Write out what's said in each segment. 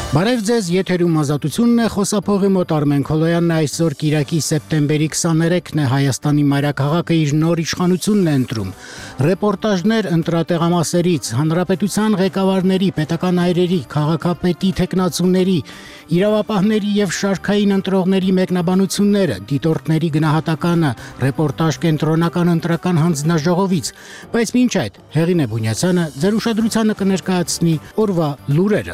Բարև ձեզ, եթերում ազատությունն է, խոսափողի մոտ Արմեն Քոլոյանն այսօր Կիրակի սեպտեմբերի 23-ն է, Հայաստանի մայրաքաղաքը իր նոր իշխանությունն է ընտրում։ Ռեպորտաժներ ընտրատեղամասերից, հանրապետության ղեկավարների, պետական այրերի, քաղաքապետի թեկնածուների, իրավապահների եւ շարքային ընտրողների մեկնաբանությունները, դիտորդների գնահատականը, ռեպորտաժ կենտրոնական ընտրական հանձնաժողովից, բայց մինչ այդ Հեղինե Բունյացյանը ձեր ուշադրությանը կներկայացնի օրվա լուրերը։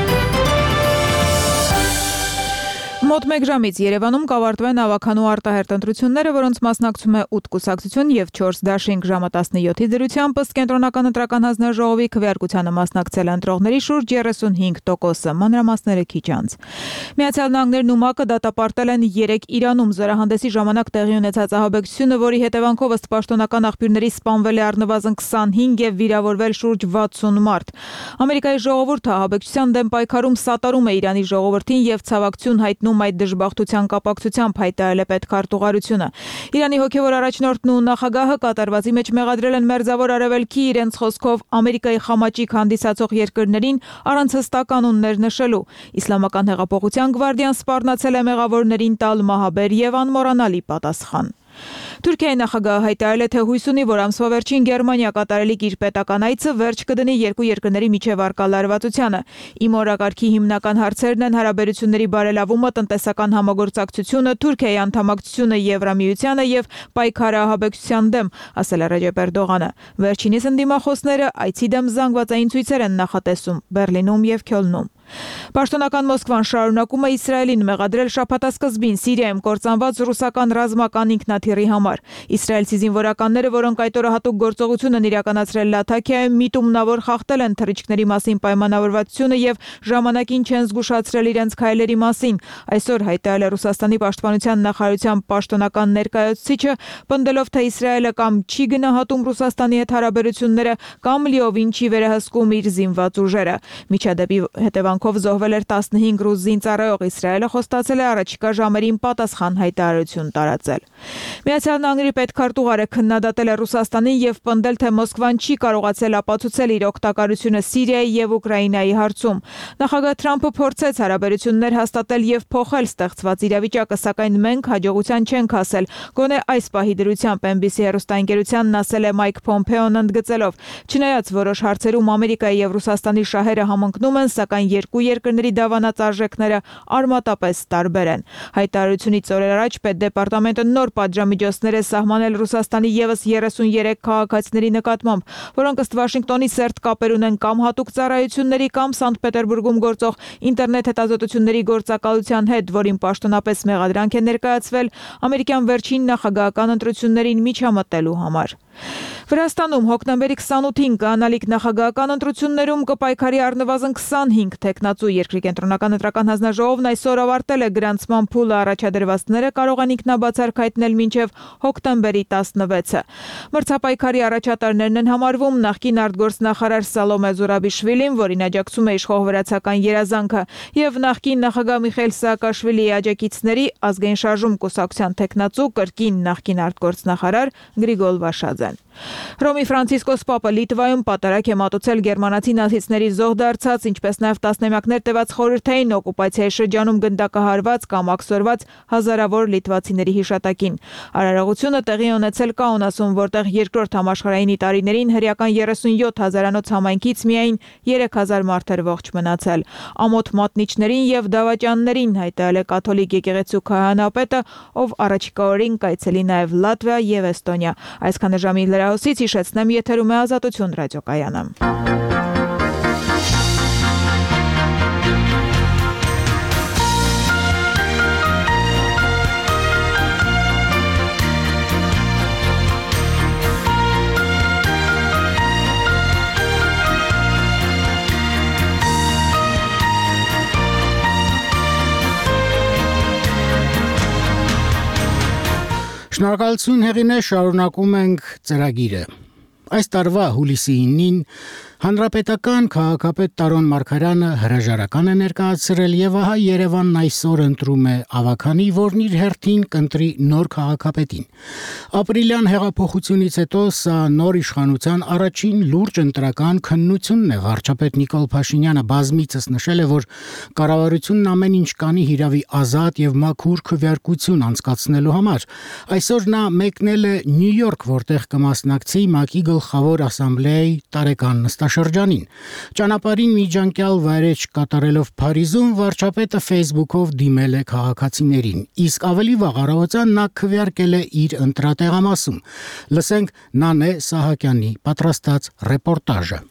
Մոտ մեկ ժամից Երևանում կավարտվեն ավագանու արտահերթ ընտրությունները, որոնց մասնակցում է 8 կուսակցություն եւ 4 դաշինք ժամը 17-ի դրությամբ ըստ կենտրոնական ընտրական հանձնաժողովի քվեարկությանը մասնակցել ընտրողների շուրջ 35%-ը, մանրամասները քիչ անց։ Միացյալ Նահանգներն ու ՄԱԿ-ը դատապարտել են 3 Իրանում զորահանդեսի ժամանակ տեղի ունեցած ահաբեկչությունը, որի հետևանքով ըստ պաշտոնական աղբյուրների սպանվել է առնվազն 25 եւ վիրավորվել շուրջ 60 մարդ։ Ամերիկայի ժողովուրդը ահաբեկչության դեմ պայքարում սատարում է Իրանի ժողովրդին եւ ցավակցություն հայտնում այդ դժբախտության կապակցությամբ հայտարարել է պետքարտուղարությունը։ Իրանի հոգևոր առաջնորդն ու նախագահը կատարվածի մեջ մեղադրել են Մերձավոր Արևելքի իրենց խոսքով Ամերիկայի խամաճիկ հանդիսացող երկրներին առանց հստակ անուններ նշելու։ Իսլամական հեղափոխության գվարդիան սպառնացել է մեղավորներին տալ մահաբեր եւ անմոռանալի պատասխան։ Թուրքիայի նախագահը հայտարարել է, թե հույս ունի, որ ամսվա վերջին Գերմանիա կատարելիք իր պետական այցը վերջ կդնի երկու երկրների միջև առկա լարվածությանը։ Իմ օրակարգի հիմնական հարցերն են հարաբերությունների բարելավումը, տնտեսական համագործակցությունը, Թուրքիայի անդամակցությունը Եվրամիությանը եւ պայքարը ահաբեկչության դեմ, ասել է Ռեջեփ Էրդողանը։ Վերջինիս ընդդիմախոսները այցի դեմ զանգվածային ցույցեր են նախատեսում Բեռլինում եւ Քյոլնում։ Պաշտոնական Մոսկվան շարունակում է Իսրայելին մեղադրել շաբաթասկզբին Սիրիայում կործանված ռուսական ռազմական ինքնաթիռի համար։ Իսրայելցի զինվորականները, որոնք այդ օրը հատուկ գործողություն են իրականացրել Լաթաքիայում, միտումնավոր խախտել են թռիչքների մասին պայմանավորվածությունը եւ ժամանակին չեն զգուշացրել իրենց քայլերի մասին։ Այսօր հայտարարել է Ռուսաստանի պաշտպանության նախարարության պաշտոնական ներկայացուցիչը, պնդելով, թե Իսրայելը կամ չի գնահատում Ռուսաստանի հետ հարաբերությունները, կամ լիովին չի վերահսկում իր զինված ուժերը։ Միջադեպի հետևանքով զոհվել էր 15 ռուս զինծառայող։ Իսրայելը խոստացել է առաջիկա ժամերին պատասխան հայտարարություն տարածել։ Միացյալ Նահանգների պետքարտուղարը քննադատել է Ռուսաստանին եւ պնդել, թե Մոսկվան չի կարողացել ապացուցել իր օգտակարությունը Սիրիայի եւ Ուկրաինայի հարցում։ Նախագահ Թրամփը փորձեց հարաբերություններ հաստատել եւ փոխել ստեղծված իրավիճակը, սակայն մենք հաջողության չենք հասել։ Գոնե այս պահի դրությամբ NBC հեռուստաընկերությանն ասել է Մայք Փոմփեոն ընդգծելով. չնայած որոշ հարցերում Ամերիկայի եւ Ռուսաստանի շահերը համընկնում են, սակայն երկու երկրների դավանած արժեքները արմատապես տարբեր են։ Հայտարարությունից օրեր առաջ պետդեպարտամենտը նոր պատժամիջոցներ է սահմանել Ռուսաստանի եւս 33 քաղաքացիների նկատմամբ, որոնք ըստ Վաշինգտոնի սերտ կապեր ունեն կամ հատուկ ծառայությունների կամ Սանկտ Պետերբուրգում գործող ինտերնետ հետազոտությունների գործակալության հետ, որին պաշտոնապես մեղադրանք է ներկայացվել ամերիկյան վերջին նախագահական ընտրություններին միջամտելու համար։ Վրաստանում հոկտեմբերի 28-ին կանալիք նախագահական ընտրություններում կպայքարի առնվազն 25 թեկնածու երկրի կենտրոնական ընտրական հանձնաժողովն այսօր ավարտել է գրանցման փուլը, առաջադրվածները կարող են ինքնաբացարկ հայտնել մինչև հոկտեմբերի 16-ը։ Մրցապայքարի առաջատարներն են համարվում նախկին արտգործնախարար Սալոմե Զուրաբիշվիլին, որին աջակցում է իշխող վրացական երազանքը, եւ նախկին նախագահ Միխայիլ Սաակաշվիլիի աջակիցների ազգային շարժում կուսակցության թեկնածու կրկին նախկին արտգործնախարար Գրիգոլ Վաշաձեն։ Ռոմի Ֆրանցիսկոս Պապը Լիտվայում պատարակ է մատուցել գերմանացի նացիստների զոհ դարձած, ինչպես նաև տասնամյակներ տևած խորհրդային օկուպացիայի շրջանում գնդակահարված կամ աքսորված հազարավոր լիտվացիների հիշատակին։ Արարողությունը տեղի ունեցել Կաունասում, որտեղ երկրորդ համաշխարհային տարիներին հրեական 37 հազարանոց համայնքից միայն 3000 մարդ էր ողջ մնացել։ Ամոթ մատնիչներին եւ դավաճաններին հայտարարել է կաթոլիկ եկեղեցու քահանապետը, ով առաջիկա օրին կայցելի նաև Լատվիա եւ Էստոնիա։ Այսքանը ժամի լրահոսից հիշեցնեմ, եթերում է Ազատություն ռադիոկայանը։ Շնորհակալություն Հեղինե, շարունակում ենք ծրագիրը։ Այս տարվա հուլիսի 9-ին Հանրապետական քաղաքապետ Տարոն Մարգարյանը հրաժարական է ներկայացրել եւ ահա Երևանն այսօր ընտրում է ավագանի, որն իր հերթին կընտրի նոր քաղաքապետին։ Ապրիլյան հեղափոխությունից հետո սա նոր իշխանության առաջին լուրջ ընտրական քննությունն է։ Վարչապետ Նիկոլ Փաշինյանը բազմիցս նշել է, որ կառավարությունն ամեն ինչ կանի հիրավի ազատ եւ մաքուր քվեարկություն անցկացնելու համար։ Այսօր նա մեկնել է Նյու Յորք, որտեղ կմասնակցի ՄԱԿ-ի գլխավոր ասամբլեայի տարեկան նստաշրջանին։ Ճանապարհին միջանկյալ վայրէջք կատարելով Փարիզում վարչապետը Facebook-ով դիմել է քաղաքացիներին, իսկ ավելի վաղ առավոտյան նա քվեարկել է իր ընտրատեղամասում։ Լսենք Նանե Սահակյանի պատրաստած ռեպորտաժը։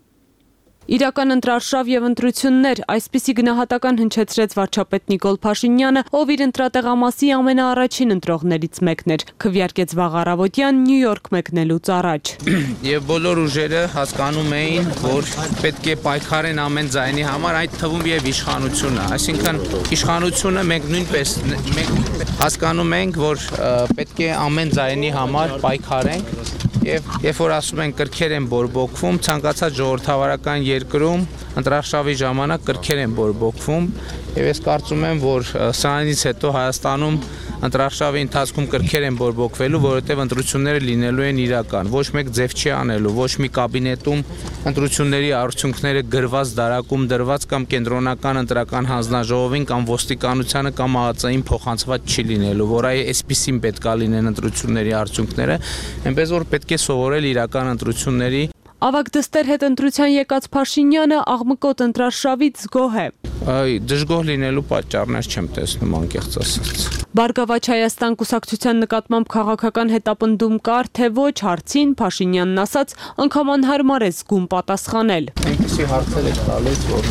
Իրական ընտրարշավ եւ ընտրություններ, այսպիսի գնահատական հնչեցրեց վարչապետ Նիկոլ Փաշինյանը, ով իր ընտրատեղամասի ամենաառաջին ընտրողներից մեկն էր, քվեարկեց վաղ առավոտյան Նյու Յորք մեկնելուց առաջ։ Եվ բոլոր ուժերը հասկանում էին, որ պետք է պայքարեն ամեն ձայնի համար, այդ թվում եւ իշխանությունը, այսինքն իշխանությունը մենք նույնպես հասկանում ենք, որ պետք է ամեն ձայնի համար պայքարենք եւ երբ որ ասում են կրքեր են բորբոքվում, ցանկացած ժողովրդավարական երկրում ընտրարշավի ժամանակ կրքեր են բորբոքվում եւ ես կարծում եմ, որ սրանից հետո Հայաստանում ընտրարշավի ընթացքում կրքեր են բորբոքվելու, որովհետեւ ընտրությունները լինելու են իրական, ոչ մեկ ձև չի անելու, ոչ մի կաբինետում ընտրությունների արդյունքները գրված, դարակում դրված կամ կենտրոնական ընտրական հանձնաժողովին կամ ոստիկանությանը կամ ԱԱԾ-ին փոխանցված չի լինելու, որ այսպիսին պետքա լինեն ընտրությունների արդյունքները, այնպես որ պետք է սովորել իրական ընտրությունների։ Ավագ դստեր հետ ընտրության եկած Փաշինյանը աղմկոտ ընտրարշավից զգոհ է։ Դժգոհ լինելու պատճառներ չեմ տեսնում, անկեղծ ասած։ Բարգավաճ Հայաստան կուսակցության նկատմամբ քաղաքական հետապնդում կար, թե ոչ հարցին Փաշինյանն ասաց, անգամ անհարմար է զգում պատասխանել։ Այնպիսի հարցեր եք տալիս, որ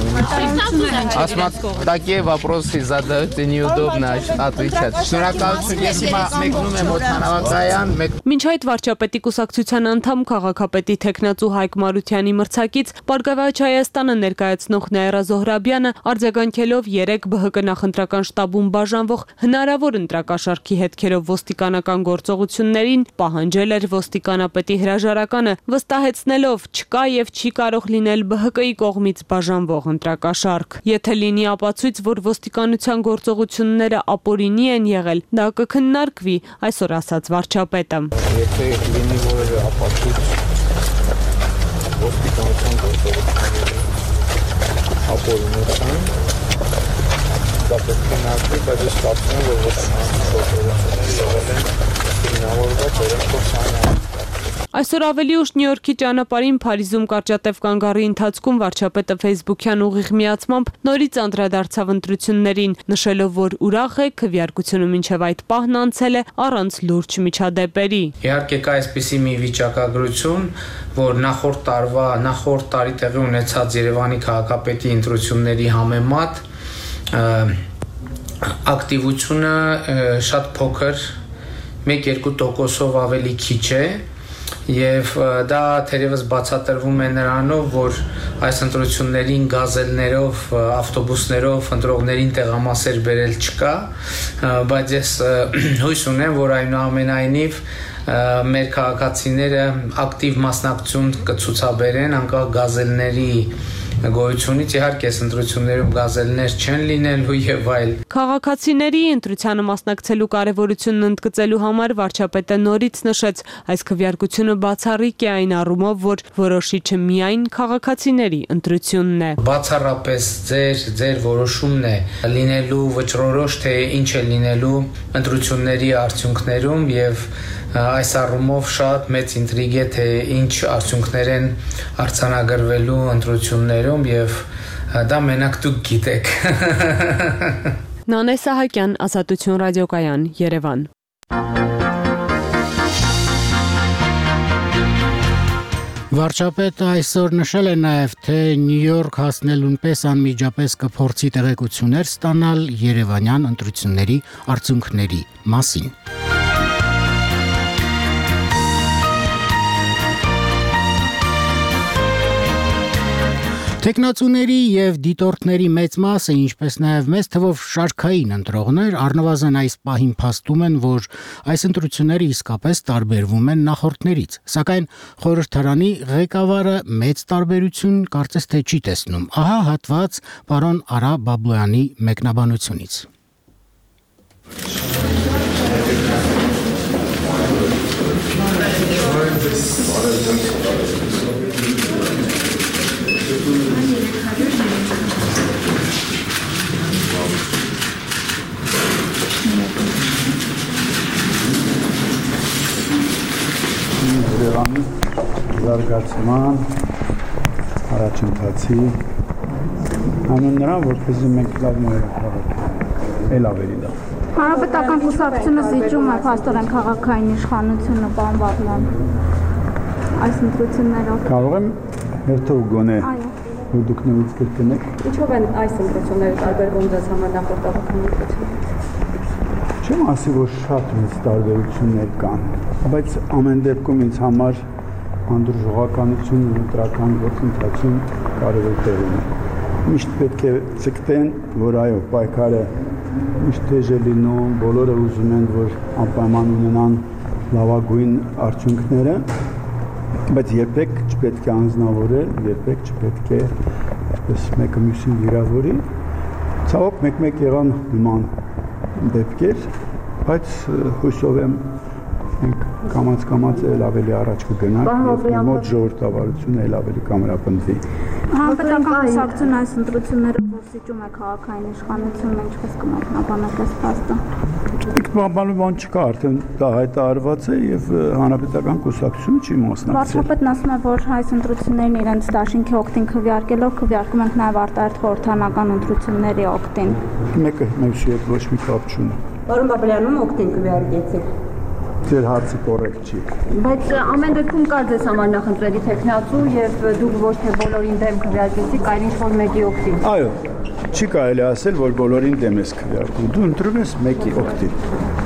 ասում такие вопросы задают неудобно, отвечать։ Շնորհակալություն, ես հիմա մեկնում եմ օդանավակայան, Մինչ այդ վարչապետի կուսակցության անդամ քաղաքապետի թեկնածու Հայկ Մարությանի մրցակից Բարգավաճ Հայաստանը ներկայացնող Նաիրա Զոհրաբյանը արձագանքելով 3 ԲՀԿ նախընտրական շտաբում բաժանվող հնարավոր ընտրակաշարքի հետքերով ոստիկանական գործողություններին պահանջել էր ոստիկանապետի հրաժարականը, վստահեցնելով չկա եւ չի կարող լինել ԲՀԿ-ի կողմից բաժանվող ընտրակաշարք։ Եթե լինի ապացույց, որ ոստիկանության գործողությունները ապօրինի են եղել, դա կքննարկվի, այսօր ասաց վարչապետը։ Եթե լինի որևէ ապացույց ոստիկանության գործողությունների ապօրինության, դա պետք է նշվի, բայց ես կարծում եմ, որ ոստիկանության գործողությունները եղել են հիմնավորված օրենքով։ Այսօր ավելի ուշ Նյու Յորքի ճանապարհին Փարիզում կարճատև կանգառի ընթացքում վարչապետը Facebook-յան ուղիղ միացմամբ նորից անդրադարձավ ընտրություններին, նշելով, որ ուրախ է, քվեարկությունը մինչև այդ պահն անցել է առանց լուրջ միջադեպերի։ Իհարկե կա այսպիսի մի վիճակագրություն, որ նախորդ տարի տեղի ունեցած Երևանի քաղաքապետի ընտրությունների համեմատ ակտիվությունը շատ փոքր 1-2%-ով ավելի քիչ է։ Եվ դա թերևս բացատրվում է նրանով, որ այս ընտրություններին գազելներով, ավտոբուսներով ընտրողներին տեղամասեր բերել չկա, բայց ես հույս ունեմ, որ այնուամենայնիվ մեր քաղաքացիները ակտիվ մասնակցություն կցուցաբերեն անկախ գազելների գոյությունից, իհարկե ընտրություններում գազելներ չեն լինելու եւ այլ։ Քաղաքացիների ընտրությանը մասնակցելու կարևորությունն ընդգծելու համար վարչապետը նորից նշեց, այս քվեարկությունը բացառիկ է այն առումով, որ որոշիչը միայն քաղաքացիների ընտրությունն է։ Բացառապես ձեր որոշումն է լինելու վճռորոշ, թե ինչ է լինելու ընտրությունների արդյունքներում եւ այս առումով շատ մեծ ինտրիգ է, թե ինչ արդյունքներ են արձանագրվելու ընտրություններում եւ դա մենակ դուք գիտեք։ Նանե Սահակյան, Ազատություն ռադիոկայան, Երևան։ Վարչապետը այսօր նշել է նաև, թե Նյու Յորք հասնելուն պես անմիջապես կփորձի տեղեկություններ ստանալ երևանյան ընտրությունների արդյունքների մասին։ Տեխնացուների եւ դիտորդների մեծ մասը, ինչպես նաեւ մեծ թվով շարքային ընտրողներ, առնվազն այս պահին փաստում են, որ այս ընտրությունները իսկապես տարբերվում են նախորդներից։ Սակայն խորհրդարանի ղեկավարը մեծ տարբերություն կարծես թե չի տեսնում։ Ահա հատված պարոն Արա Բաբլոյանի մեկնաբանությունից։ Երևանի զարգացման առաջընթացի անուն նրան, որպեսզի մենք լավ նորեր հավաքենք, էլ ավելի լավ։ Հանրապետական կուսակցությունը զիջում է փաստորեն քաղաքային իշխանությունը, պարոն Բաբլոյան, այս ընտրություններով։ Կարող եմ հերթով գոնե, որ դուք նույնից կրկնեք։ Ինչով են այս ընտրությունները տարբերվում ձեզ համար նախորդ քաղաքական ընտրություններից։ Չեմ ասի, որ շատ մեծ տարբերություններ կան, բայց ամեն դեպքում ինձ համար հանդուրժողականություն ու ընտրական գործընթացում կարևոր տեղ ունի։ Միշտ պետք է ցկտեն, որ այո, պայքարը միշտ թեժ է լինում, բոլորը ուզում են, որ անպայման ունենան լավագույն արդյունքները, բայց երբեք չպետք է անձնավորել, երբեք չպետք է այսպես մեկը մյուսին վիրավորի։ Ցավոք մեկ-մեկ եղան նման դեպքեր, բայց հույսով եմ մենք կամաց-կամաց էլ ավելի առաջ կգնանք եւ մոտ ժողովրդավարությունը էլ ավելի կամրապնդվի։ Հանրապետական կուսակցությունը այս ընտրություններով որ զիջում է քաղաքային իշխանությունը, ինչպես կմեկնաբանեք այս փաստը։ Բանալու բան չկա, արդեն դա հայտարարված է եւ հանրապետական կուսակցությունը չի մասնակցել։ Վարչապետն ասում է, որ այս ընտրություններն իրենց դաշինքի օգտին քվեարկելով քվեարկում ենք նաեւ արտահերթ խորհրդանական ընտրությունների օգտին։ Մեկը մյուսի հետ ոչ մի կապ չունի։ Պարոն Բաբլոյան, օգտին քվեարկեցիք։ Ձեր հարցը կոռեկտ չի։ Բայց ամեն դեպքում կար ձեզ համար նախընտրելի տեխնացու եւ դուք ոչ թե բոլորին դեմ քվեարկեցիք, այլ ինչ-որ մեկի օգտին։ Այո, չի կարելի ասել, որ բոլորին դեմ ես քվեարկում։ Դու ընտրում ես մեկի օգտին։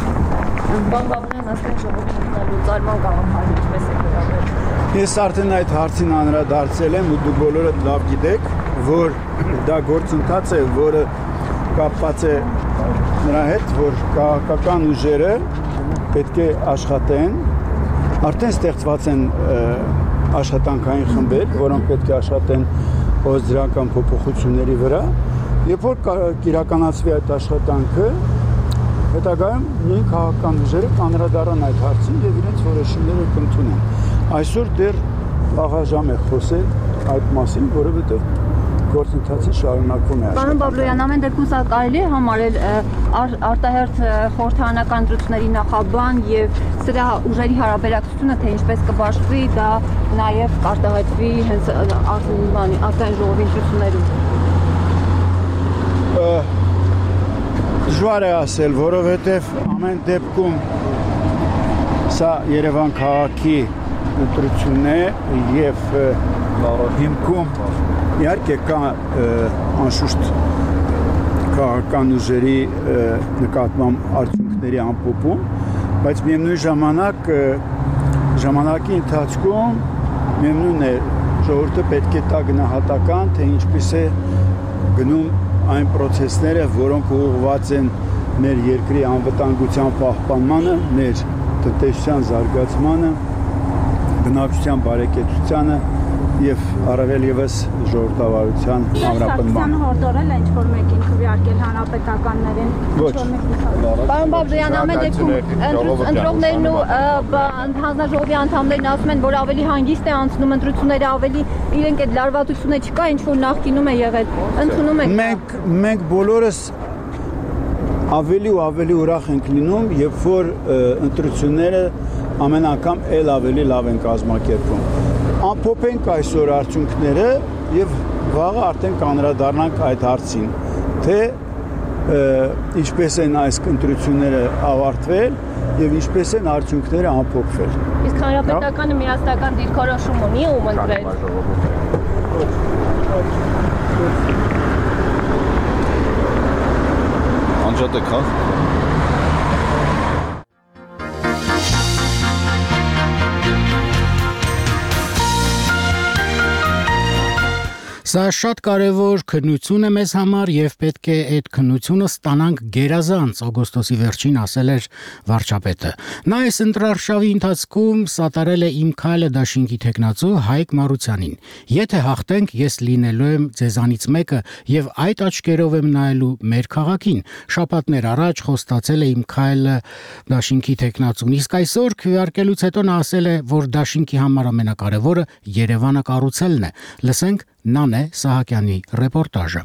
Պարոն Բաբլոյան, ասենք ժողովրդի ծարման գաղափարը ինչպես է վերաբերվում։ Ես արդեն այդ հարցին անդրադարձել եմ ու դուք բոլորը լավ գիտեք, որ դա գործընթաց է, որը կապված է նրա հետ, որ քաղաքական ուժերը պետք է աշխատեն, արդեն ստեղծված են աշխատանքային խմբեր, որոնք պետք է աշխատեն օրենսդրական փոփոխությունների վրա, երբ որ կիրականացվի այդ աշխատանքը, հետագայում նույն քաղաքական ուժերը կանդրադառնան այդ հարցին եւ իրենց որոշումները կընդունեն։ Այսօր դեռ վաղաժամ է խոսել այդ մասին, որովհետեւ գործընթացը շարունակվում է։ Պարոն Բաբլոյան, ամեն դեպքում սա կարելի է համարել արտահերթ խորհրդարանական ընտրությունների նախաբան եւ սրա ուժերի հարաբերակցությունը, թե ինչպես կբաշխվի, դա նաեւ կարտահայտվի հենց ազգային ժողովի ընտրություններում։ Դժվար է ասել, որովհետեւ ամեն դեպքում սա Երևան քաղաքի ընտրությունն է եւ հիմքում իհարկե կա անշուշտ քաղաքական ուժերի նկատմամբ արդյունքների ամփոփում, բայց միևնույն ժամանակ ժամանակի ընթացքում միևնույն է ժողովուրդը պետք է տա գնահատական, թե ինչպես է գնում այն process-ները, որոնք ուղղված են մեր երկրի անվտանգության պահպանմանը, մեր տնտեսության զարգացմանը, բնակչության բարեկեցությանը եւ առավել եւս ժողովրդավարության ամրապնդման։ Հորդորել է ինչ-որ մեկին քվեարկել հանրապետականներին։ Ոչ։ Պարոն Բաբլոյան, ամեն դեպքում ընտրողներն ու հանձնաժողովի անդամներն ասում են, որ ավելի հանգիստ է անցնում ընտրությունները, ավելի իրենք այդ լարվածությունը չկա, ինչ որ նախկինում է եղել։ Ընդունում եք։ Մենք բոլորս ավելի ու ավելի ուրախ ենք լինում, երբ որ ընտրությունները ամեն անգամ էլ ավելի լավ են կազմակերպվում։ Ամփոփենք այսօր արդյունքները եւ վաղը արդեն կանդրադառնանք այդ հարցին, թե ինչպես են այս ընտրությունները ավարտվել եւ ինչպես են արդյունքները ամփոփվել։ Իսկ հանրապետականը միասնական դիրքորոշում ունի ում ընտրել։ Անջատեք, հա։ Սա շատ կարևոր քննություն է մեզ համար եւ պետք է այդ քննությունը ստանանք գերազանց, օգոստոսի վերջին ասել էր վարչապետը։ Նա այս ընտրարշավի ընթացքում սատարել է Իմ քայլը դաշինքի տեխնացու Հայկ Մարությանին։ Եթե հաղթենք, ես լինելու եմ ձեզանից մեկը եւ այդ աչքերով եմ նայելու մեր քաղաքին։ Շաբաթներ առաջ խոստացել է Իմ քայլը դաշինքի տեխնացուն, իսկ այսօր քվեարկելուց հետո նա ասել է, որ դաշինքի համար ամենակարևորը Երևանը կառուցելն է։ Լսենք Նանե Սահակյանի ռեպորտաժը։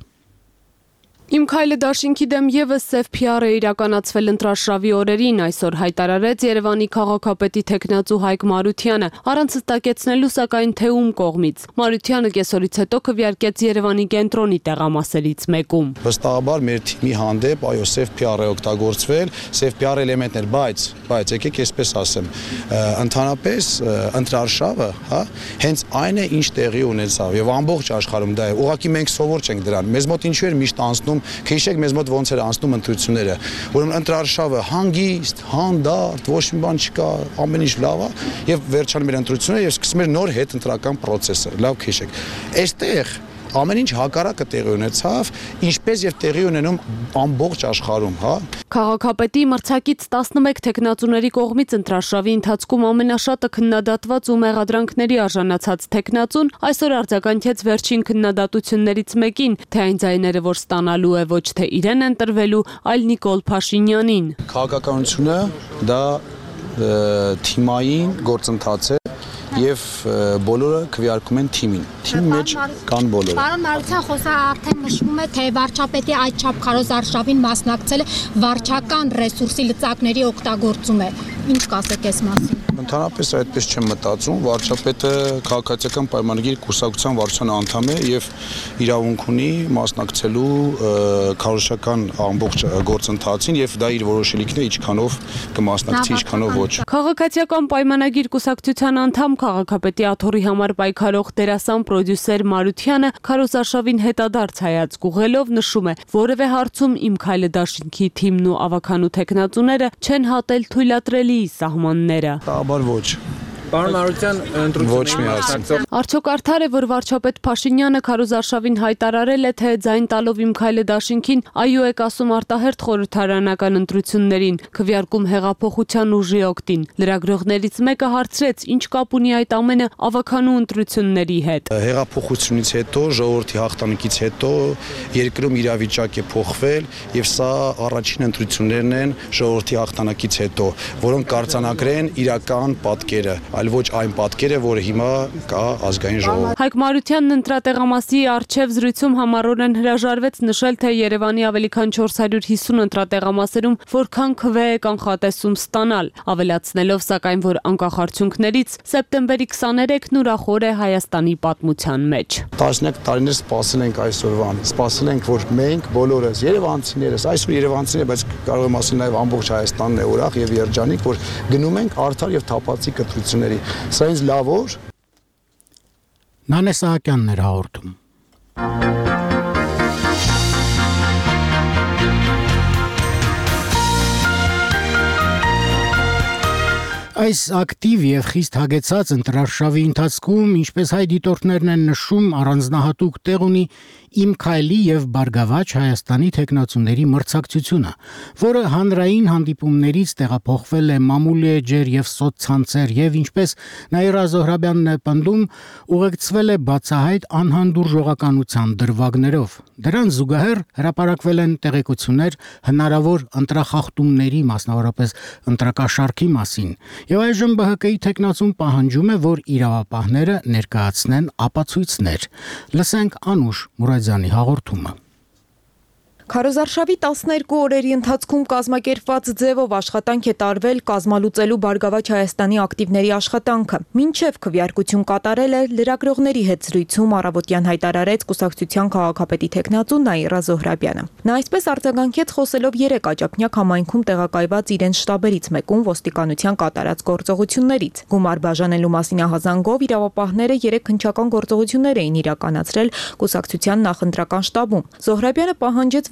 Իմ քայլը դաշինքի դեմ եւս սև PR-ը իրականացվել ընտրարշավի օրերին, այսօր հայտարարեց Երևանի քաղաքապետի տեխնացու Հայկ Մարությանը, առանց հստակեցնելու սակայն թե ում կողմից։ Մարությանը կեսօրից հետո քվեարկեց Երևանի կենտրոնի տեղամասերից մեկում։ Վստահաբար մեր թիմի հանդեպ, այո, սև PR-ը օգտագործվել, սև PR էլեմենտներ, բայց եկեք այսպես ասեմ, ընդհանրապես ընտրարշավը, հենց այն է, ինչ տեղի ունեցավ եւ ամբողջ աշխարհում դա է։ Ուղղակի մենք սովոր չենք դրան։ Մեզ մոտ ինչու էր միշտ անցնում Քեշեք մեզ մոտ ոնց էր անցնում ընտրությունները, ուրեմն ընտրարշավը հանգիստ, հանդարտ, ոչ մի բան չկա, ամեն ինչ լավ է եւ վերջանում էր ընտրությունները եւ սկսում էր նոր հետ ընտրական process-ը, լավ քեշեք։ Այստեղ ամեն ինչ հակառակը տեղի ունեցավ, ինչպես եւ տեղի ունենում ամբողջ աշխարհում, հա։ Քաղաքապետի մրցակից 11 տեխնացուների կողմից ընտրարշավի ընթացքում ամենաշատը քննադատված ու մեղադրանքների արժանացած տեխնացուն այսօր արձագանքեց վերջին քննադատություններից մեկին, թե այն ձայները, որ ստանալու է ոչ թե իրեն են տրվելու, այլ Նիկոլ Փաշինյանին։ Քաղաքականությունը դա թիմային գործընթաց է եւ բոլորը քվեարկում են թիմին։ Թիմի մեջ կան բոլորը։ Պարոն Մարության խոսքը արդեն նշվում է, թե վարչապետի այդ չափ քարոզարշավին մասնակցել է վարչական ռեսուրսի լծակների օգտագործում է։ Ինչ կասեք այս մասին։ Ընդհանրապես այդպես չեմ մտածում, վարչապետը քաղաքացիական պայմանագիր կուսակցության վարչության անդամ է եւ իրավունք ունի մասնակցելու քարոզչական ամբողջ գործընթացին եւ դա իր որոշելիքն է, ինչքանով կմասնակցի, ինչքանով ոչ։ Քաղաքացիական պայմանագիր կուսակցության անդամ քաղաքապետի աթոռի համար պայքարող դերասան պրոդյուսեր Մարությանը քարոզարշավին հետադարձ հայացք ուղղելով նշում է, որևէ հարցում Իմ քայլը դաշինքի թիմն ու ավականու տեխնացուները չեն հատել թույլատրելի սահմանները։ Բար ոչ։ Պարոն Մարության ընտրությունների Արդյոք արդար է, որ վարչապետ Փաշինյանը քարոզարշավին հայտարարել է, թե ձայն տալով Իմ քայլը դաշինքին այո եք ասում արտահերթ խորհրդարանական ընտրություններին, քվեարկում հեղափոխության ուժի օգտին։ Լրագրողներից մեկը հարցրեց, ինչ կապ ունի այդ ամենը ավականու ընտրությունների հետ։ Հեղափոխությունից հետո, ժողովրդի հաղթանակից հետո երկրում իրավիճակ է փոխվել եւ սա առաջին ընտրություններն են ժողովրդի հաղթանակից հետո, որոնք կարձանագրեն իրական պատկերը, այլ ոչ այն պատկերը, որը հիմա կա ազգային ժողովում։ Հայկ Մարությանն ընտրատեղամասի առջև զրույցում համառորեն հրաժարվեց նշել, թե Երևանի ավելի քան 450 ընտրատեղամասերում որքան քվե է կանխատեսում ստանալ, ավելացնելով սակայն, որ անկախ արդյունքներից սեպտեմբերի 23-ն ուրախոր է Հայաստանի պատմության մեջ։ Տասնյակ տարիներ սպասել ենք այսօրվան, սպասել ենք, որ մենք բոլորս երևանցիներս, այսօր երևանցիներ, բայց կարող եմ ասել նաև ամբողջ Հայաստանն է ուրախ եւ երջանիկ, որ գնում ենք արդար եւ թափանցիկ ընտրությունների։ Սա ինձ լավ օր։ Նանե Սահակյանն էր հաղորդում։ Այս ակտիվ եւ խիստ հագեցած ընտրարշավի ընթացքում, ինչպես հայ դիտորդներն են նշում, առանձնահատուկ տեղ ունի Իմ քայլի եւ Բարգավաճ Հայաստանի տեխնացուների մրցակցությունը, որը հանրային հանդիպումներից տեղափոխվել է մամուլի էջեր եւ սոցցանցեր եւ ինչպես Նաիրա Զոհրաբյանն է պնդում, ուղեկցվել է բացահայտ անհանդուրժողականության դրվագներով։ Դրան զուգահեռ հրապարակվել են տեղեկություններ հնարավոր ընտրախախտումների, մասնավորապես ընտրակաշառքի մասին։ Եվ այժմ ԲՀԿ-ի տեխնացուն պահանջում է, որ իրավապահները ներկայացնեն ապացույցներ։ Լսենք Անուշ Մուրադյանի հաղորդումը։ Քարոզարշավի 12 օրերի ընթացքում կազմակերպված ձևով աշխատանք է տարվել կազմալուծելու Բարգավաճ Հայաստանի ակտիվների աշխատանքը։ Մինչև քվեարկություն կատարել է լրագրողների հետ զրույցում առավոտյան հայտարարեց կուսակցության քաղաքապետի տեխնացու Նաիրա Զոհրաբյանը։ Նա այսպես արձագանքեց խոսելով 3 աջափնյակ համայնքում տեղակայված իրենց շտաբերից մեկում ոստիկանության կատարած գործողություններից։ Գումար բաժանելու մասին ահազանգով իրավապահները 3 հնչական գործողություններ էին իրականացրել կուսակցության նախընտրական շտաբում։ Զոհրաբյանը պահանջեց,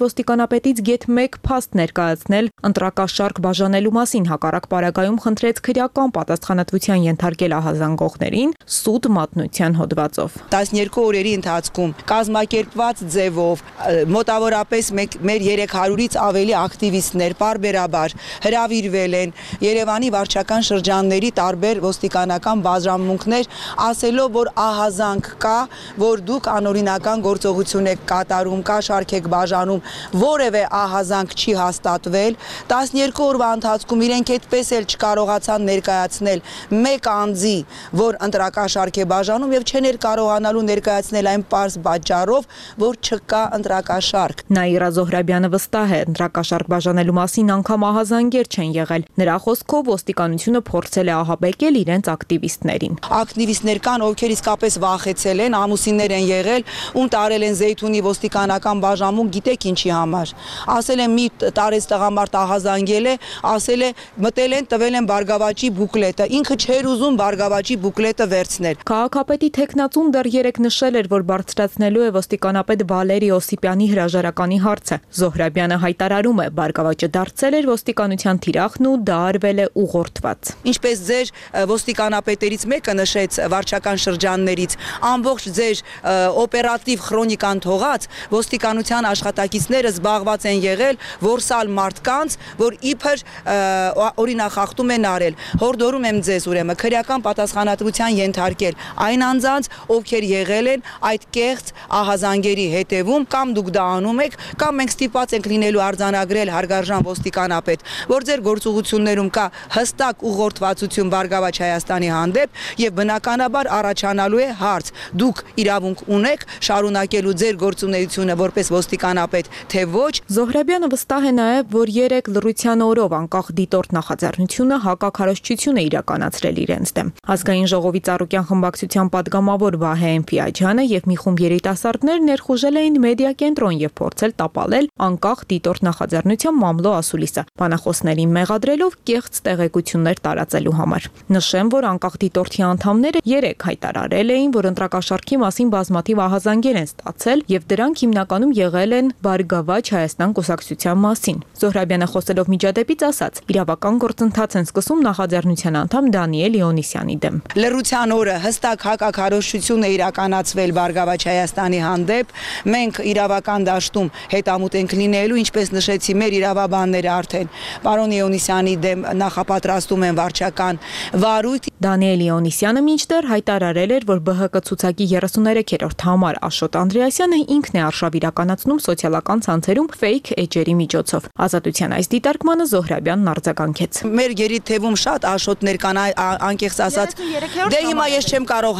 ոստիկանապետից գեթ 1 փաստ ներկայացնել ընտրակաշարք բաժանելու մասին, հակառակ պարագայում խնդրեց քրեական պատասխանատվության ենթարկել ահազանգողներին սուտ մատնության հոդվածով։ 12 օրերի ընթացքում կազմակերպված ձևով մոտավորապես մեր 300-ից ավելի ակտիվիստներ պարբերաբար հրավիրվել են Երևանի վարչական շրջանների տարբեր ոստիկանական բաժանմունքներ, ասելով, որ ահազանգ կա, որ դուք անօրինական գործողություն եք կատարում, կաշառք եք բաժանում, որևէ ահազանգ չի հաստատվել, 12 օրվա ընթացքում իրենք այդպես էլ չկարողացան ներկայացնել մեկ անձի, որ ընտրակաշառք է բաժանում եւ չեն կարողանալու ներկայացնել այն պարզ պատճառով, որ չկա ընտրակաշառք։ Նաիրա Զոհրաբյանը վստահ է, ընտրակաշառք բաժանելու մասին անգամ ահազանգեր չեն եղել։ Նրա խոսքով ոստիկանությունը փորձել է ահաբեկել իրենց ակտիվիստներին։ Ակտիվիստներ կան, ովքեր իսկապես վախեցել են, ամուսիններ են եղել, ում տարել են Զեյթունի ոստիկանական բաժանմունք, գիտեք ինչի համար։ Ասել են մի տարեց տղամարդ ահազանգել է, ասել է մտել են, տվել են Բարգավաճի բուկլետը։ Ինքը չէր ուզում Բարգավաճի բուկլետը վերցնել։ Քաղաքապետի թեկնածուն դեռ երեկ նշել էր, որ բարձրացնելու է ոստիկանապետ Վալերի Օսիպյանի հրաժարականի հարցը։ Զոհրաբյանը հայտարարում է, Բարգավաճը դարձել էր ոստիկանության թիրախն ու դա արվել է ուղղորդված։ Ինչպես ձեր ոստիկանապետերից մեկը նշեց վարչական շրջաններից, ամբողջ ձեր օպերատիվ քրոնիկան թողած ոստիկանության աշխատակիցները զբաղված են եղել որսալ մարդկանց, որ իբր օրինախախտում են արել։ Հորդորում եմ ձեզ ուրեմն քրեական պատասխանատվության ենթարկել այն անձանց, ովքեր եղել են այդ կեղծ ահազանգերի հետևում, կամ դուք դա անում եք, կամ մենք ստիպված ենք լինելու արձանագրել հարգարժան ոստիկանապետ, որ ձեր գործողություններում կա հստակ ուղղորդվածություն Բարգավաճ Հայաստանի հանդեպ եւ բնականաբար առաջանալու է հարց. դուք իրավունք ունեք շարունակելու ձեր գործունեությունը որպես ոստիկանապետ, թե ոչ։ Զոհրաբյանը վստահ է նաեւ, որ երեք լռության օրով անկախ դիտորդ նախաձեռնությունը հակաքարոզչություն է իրականացրել իրենց դեմ։ Ազգային ժողովի Ծառուկյան խմբակցության падգամավոր Վահե Էմֆիաջյանը եւ մի խումբ երիտասարդներ ներխուժել էին մեդիա կենտրոն եւ փորձել տապալել անկախ դիտորդ նախաձեռնության մամլո ասուլիսը, բանախոսներին մեղադրելով կեղծ տեղեկություններ տարածելու համար։ Նշեմ, որ անկախ դիտորդի անդամները երեք հայտարարել էին, որ ընտրակաշառքի մասին բազմաթիվ ահազանգեր են ստացել եւ դրանք հիմնականում եղել են Բարգավաճ Հայաստան կուսակցության մասին։ Զոհրաբյանը խոսելով միջադեպից ասաց. իրավական գործընթաց են սկսում նախաձեռնության անդամ Դանիել Իոնիսյանի դեմ։ Լռության օրը հստակ հակաքարոզչություն է իրականացվել Բարգավաճ Հայաստանի հանդեպ։ Մենք իրավական դաշտում հետամուտ ենք լինելու, ինչպես նշեցի, մեր իրավաբանները արդեն պարոն Իոնիսյանի դեմ նախապատրաստում են վարչական վարույթ։ Դանիել Իոնիսյանը մինչդեռ հայտարարել էր, որ ԲՀԿ ցուցակի 33-րդ համար Աշոտ Անդրեասյանը ինքն է արշավ իրականացնում սոցիալական ցանցերում ֆեյք էջերի միջոցով։ Ազատության այս դիտարկմանը Զոհրաբյանն արձագանքեց։ Մեր գերիթևում շատ Աշոտներ կան, անկեղծ ասած։ Դե հիմա ես չեմ կարող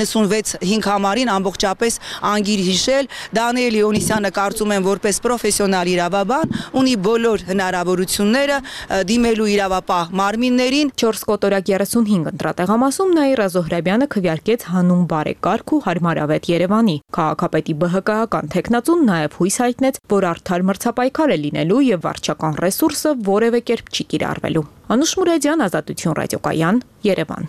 196-5 համարին ամբողջապես անգիր հիշել։ Դանիել Իոնիսյանը կարծում եմ որպես պրոֆեսիոնալ իրավաբան ունի բոլոր հնարավորությունները դիմելու իրավապահ մարմիններին։ 4 կոտորակ 35 ընտրատեղամասում Նաիրա Զոհրաբյանը քվեարկեց հանուն բարեկարգ ու հարմարավետ Երևանի։ Քաղաքապետի ԲՀԿ-ական թեկնածուն նաև հույս հայտնեց, որ արդար մրցապայքար է լինելու եւ վարչական ռեսուրսը որևէ կերպ չի կիրառվելու։ Անուշ Մուրադյան, Ազատություն ռադիոկայան, Երևան։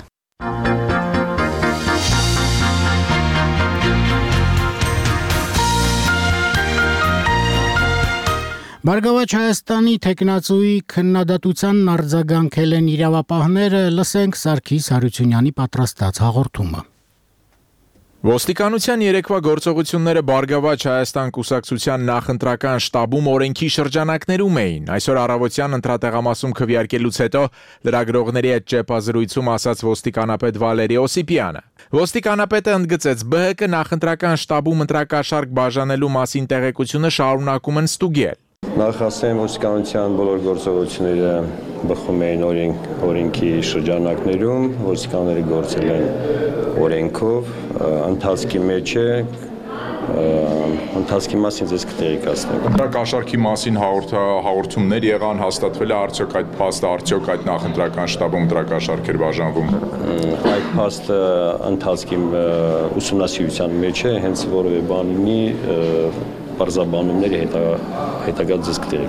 Բարգավաճ Հայաստանի թեկնածուի քննադատությանն արձագանքել են իրավապահները, լսենք Սարգիս Հարությունյանի պատրաստած հաղորդումը։ Ոստիկանության երեկվա գործողությունները Բարգավաճ Հայաստան կուսակցության նախընտրական շտաբում օրենքի շրջանակներում էին։ Այսօր առավոտյան ընտրատեղամասում քվեարկելուց հետո լրագրողների հետ ճեպազրույցում ասաց ոստիկանապետ Վալերի Օսիպյանը։ Ոստիկանապետը ընդգծեց, ԲՀԿ նախընտրական շտաբում ընտրակաշառք բաժանելու մասին տեղեկությունը շարունակում են ստուգել։ Նախ ասեմ, ոստիկանության բոլոր գործողությունները բխում էին օրենքի շրջանակներում, ոստիկանները գործել են օրենքով, ընթացքի մեջ է, ընթացքի մասին ձեզ կտեղեկացնեմ։ Ընտրակաշառքի մասին հաղորդումներ եղան, հաստատվել է արդյոք այդ փաստը, արդյոք այդ նախընտրական շտաբում ընտրակաշառք էր բաժանվում։ Այդ փաստը ընթացքի ուսումնասիրության մեջ է, հենց որևէ բան ունի պարզաբանումների հետագա ձեզ կտեղեկացնեմ։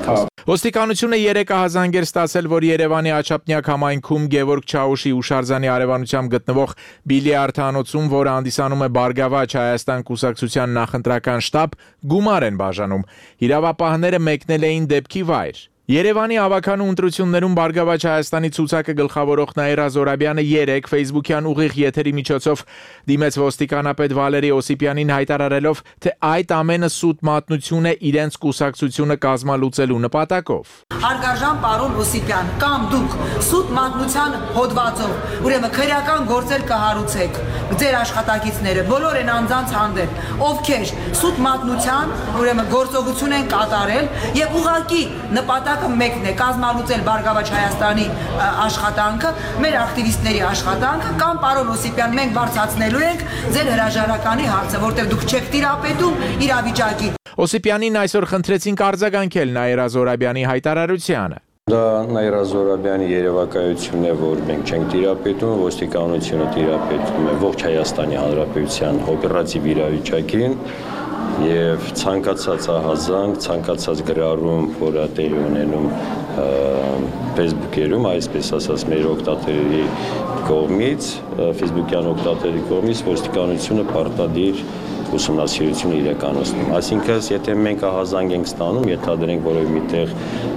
Ոստիկանությունը 3 ահազանգեր ստացել, որ Երևանի Աչափնյակ համայնքում Գևորգ Չաուշի հուշարձանի արևանությամբ գտնվող բիլիարդ անոցում, որը հանդիսանում է Բարգավաճ Հայաստան կուսակցության նախընտրական շտաբ, գումար են բաժանում։ Իրավապահները մեկնել էին դեպքի վայր։ Երևանի ավականու ընտրություններում Բարգավաճ Հայաստանի ցուցակը գլխավորող Նաիրա Զորաբյանը 3 Facebook-յան ուղիղ եթերի միջոցով դիմեց ոստիկանապետ Վալերի Օսիպյանին հայտարարելով, թե այդ ամենը սուտ մատնություն է իրենց կուսակցությունը կազմալուծելու նպատակով։ Հարգարժան պարոն Օսիպյան, կամ դուք սուտ մատնության հոդվածով, ուրեմն քրեական գործեր կհարուցեք ձեր աշխատակիցները, բոլոր են անձանց հանդեպ, ովքեր սուտ մատնության, ուրեմն գործողություն են կատարել եւ ուղղակի նպատակը մեկն է կազմալուծել Բարգավաճ Հայաստանի աշխատանքը, մեր ակտիվիստների աշխատանքը, կամ պարոն Օսիպյան, մենք բարձրացնելու ենք ձեր հրաժարականի հարցը, որտեղ դուք չեք տիրապետում իրավիճակին։ Օսիպյանին այսօր խնդրեցինք արձագանքել Նաիրա Զորաբյանի հայտարարությանը։ Դա Նաիրա Զորաբյանի երևակայությունն է, որ մենք չենք տիրապետում, ոստիկանությունը տիրապետում է ողջ Հայաստանի Հանրապետության օպերատիվ իրավիճակին եւ ցանկացած ահազանգ, ցանկացած գրառում, որը տեղի ունենում Facebook-երում, այսպես ասած, մեր օգտատերերի կողմից, Facebook-յան օգտատերերի կողմից ոստիկանությունը պարտադիր ուսումնասիրություն իրականացնում։ Այսինքն, եթե մենք ահազանգ ենք ստանում, ենթադրենք, որևէ միտեղ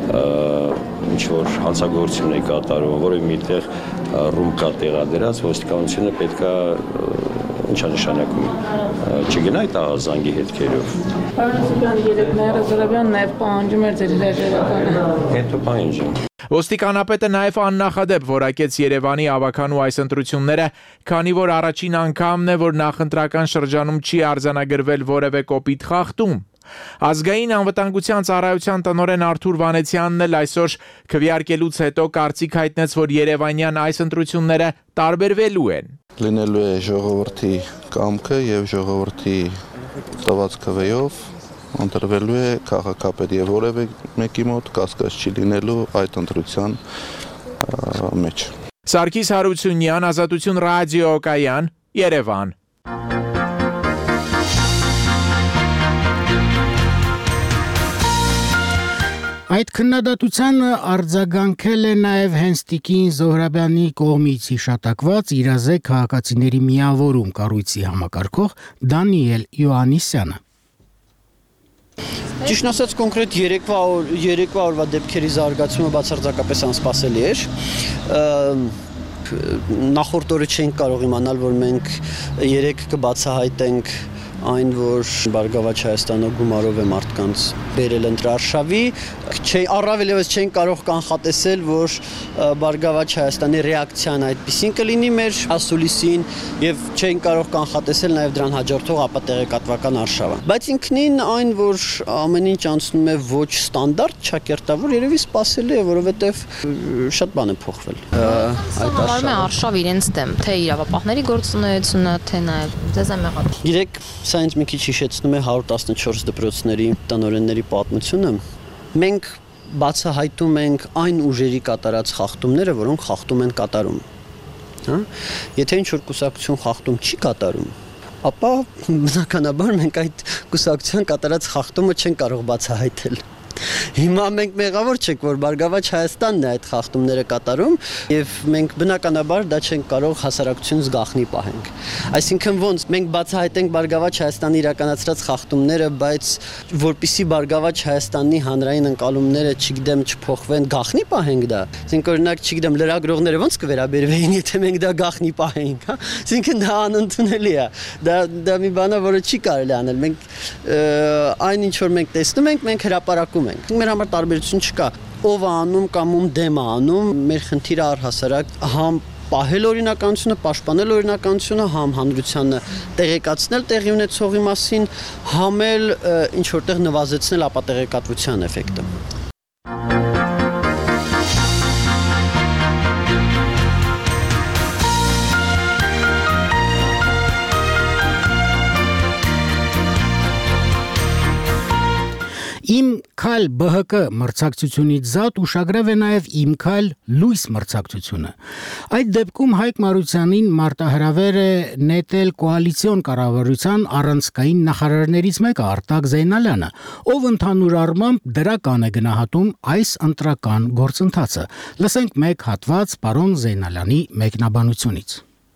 ինչ-որ հանցագործություն է կատարվում, որևէ միտեղ ռում կա տեղադրած, ոստիկանությունը պետքա ինչա նշանակում չգնա այդ ահազանգի հետքերով։ Պարոն Օսիպյան, երեք Նաիրա Զորաբյանն նաև պահանջում էր ձեր հրաժարականը։ Հետո պահանջում։ Ոստիկանապետը նաև աննախադեպ որակեց Երևանի ավականու այս ընտրությունները, քանի որ առաջին անգամն է, որ նախընտրական շրջանում չի արձանագրվել որևէ կոպիտ խախտում։ Ազգային անվտանգության ծառայության տնօրեն Արթուր Վանեցյանն էլ այսօր քվեարկելուց հետո կարծիք հայտնեց, որ երևանյան այս ընտրությունները տարբերվելու են։ Լինելու է ժողովրդի կամքը եւ ժողովրդի տված քվեով ընտրվելու է քաղաքապետ եւ որևէ մեկի մոտ կասկած չի լինելու այդ ընտրության մեջ։ Սարգիս Հարությունյան, Ազատություն ռադիոկայան, Երևան։ Այդ քննադատությանը արձագանքել է նաև հենց Տիկին Զոհրաբյանի կողմից հիշատակված իրազեկ քաղաքացիների միավորում կառույցի համակարգող Դանիել Յոհաննիսյանը։ Ճիշտ ասած, կոնկրետ երեկվա օրվա դեպքերի զարգացումը բացարձակապես անսպասելի էր։ Նախորդ օրը չենք կարող իմանալ, որ մենք երեք կբացահայտենք այն, որ Բարգավաճ Հայաստանը գումարով է մարդկանց բերել ընտրարշավի, առավել ևս չենք կարող կանխատեսել, որ Բարգավաճ Հայաստանի ռեակցիան այդպիսին կլինի մեր ասուլիսին եւ չենք կարող կանխատեսել նաեւ դրան հաջորդող ապատեղեկատվական արշավը։ Բայց ինքնին այն, որ ամեն ինչ անցնում է ոչ ստանդարտ, ճակերտավոր, երևի սպասելի է, որովհետեւ շատ բան է փոխվել։ Այդ արշավ իրենց դեմ, թե իրավապահների գործունեությունը, թե նաեւ ձեզ եմ եղած։ Գիտեք, սա ինձ մի քիչ հիշեցնում է 114 դպրոցների տնօրենների պատմությունը։ Մենք բացահայտում ենք այն ուժերի կատարած խախտումները, որոնք խախտում են կատարում։ Եթե ինչ-որ կուսակցություն խախտում չի կատարում, ապա բնականաբար մենք այդ կուսակցության կատարած խախտումը չենք կարող բացահայտել։ Հիմա մենք մեղավոր չենք, որ Բարգավաճ Հայաստանն է այդ խախտումները կատարում եւ մենք բնականաբար դա չենք կարող հասարակությունից գաղտնի պահենք։ Այսինքն ոնց մենք բացահայտենք Բարգավաճ Հայաստանի իրականացրած խախտումները, բայց որpիսի Բարգավաճ Հայաստանի հանրային ընկալումները, չգիտեմ, չփոխվեն, գաղտնի պահենք դա։ Այսինքն օրինակ, չգիտեմ, լրագրողները ոնց կվերաբերվեին, եթե մենք դա գաղտնի պահենք, հա։ Այսինքն դա անընդունելի է։ Դա մի բան է, որը չի կարելի անել։ Մենք այն ինչ որ մենք տեսնում ենք, մենք հրապարակում ենք։ Մեր համար տարբերություն չկա։ Ով է անում կամ ում դեմ է անում, մեր խնդիրը առհասարակ համ պահել օրինականությունը, պաշտպանել օրինականությունը, համ հանրությանը տեղեկացնել տեղի ունեցողի մասին, համ էլ ինչ որտեղ նվազեցնել ապատեղեկատվության էֆեկտը։ Իմ քայլ ԲՀԿ մրցակցությունից զատ ուշագրավ է նաև Իմ քայլ լույս մրցակցությունը։ Այդ դեպքում Հայկ Մարությանին մարտահրավեր է նետել կոալիցիոն կառավարության առանցքային նախարարներից մեկը Արտակ Զեյնալյանը, ով ընդհանուր առմամբ դրական է գնահատում այս ընտրական գործընթացը։ Լսենք մեկ հատված պարոն Զեյնալյանի մեկնաբանությունից։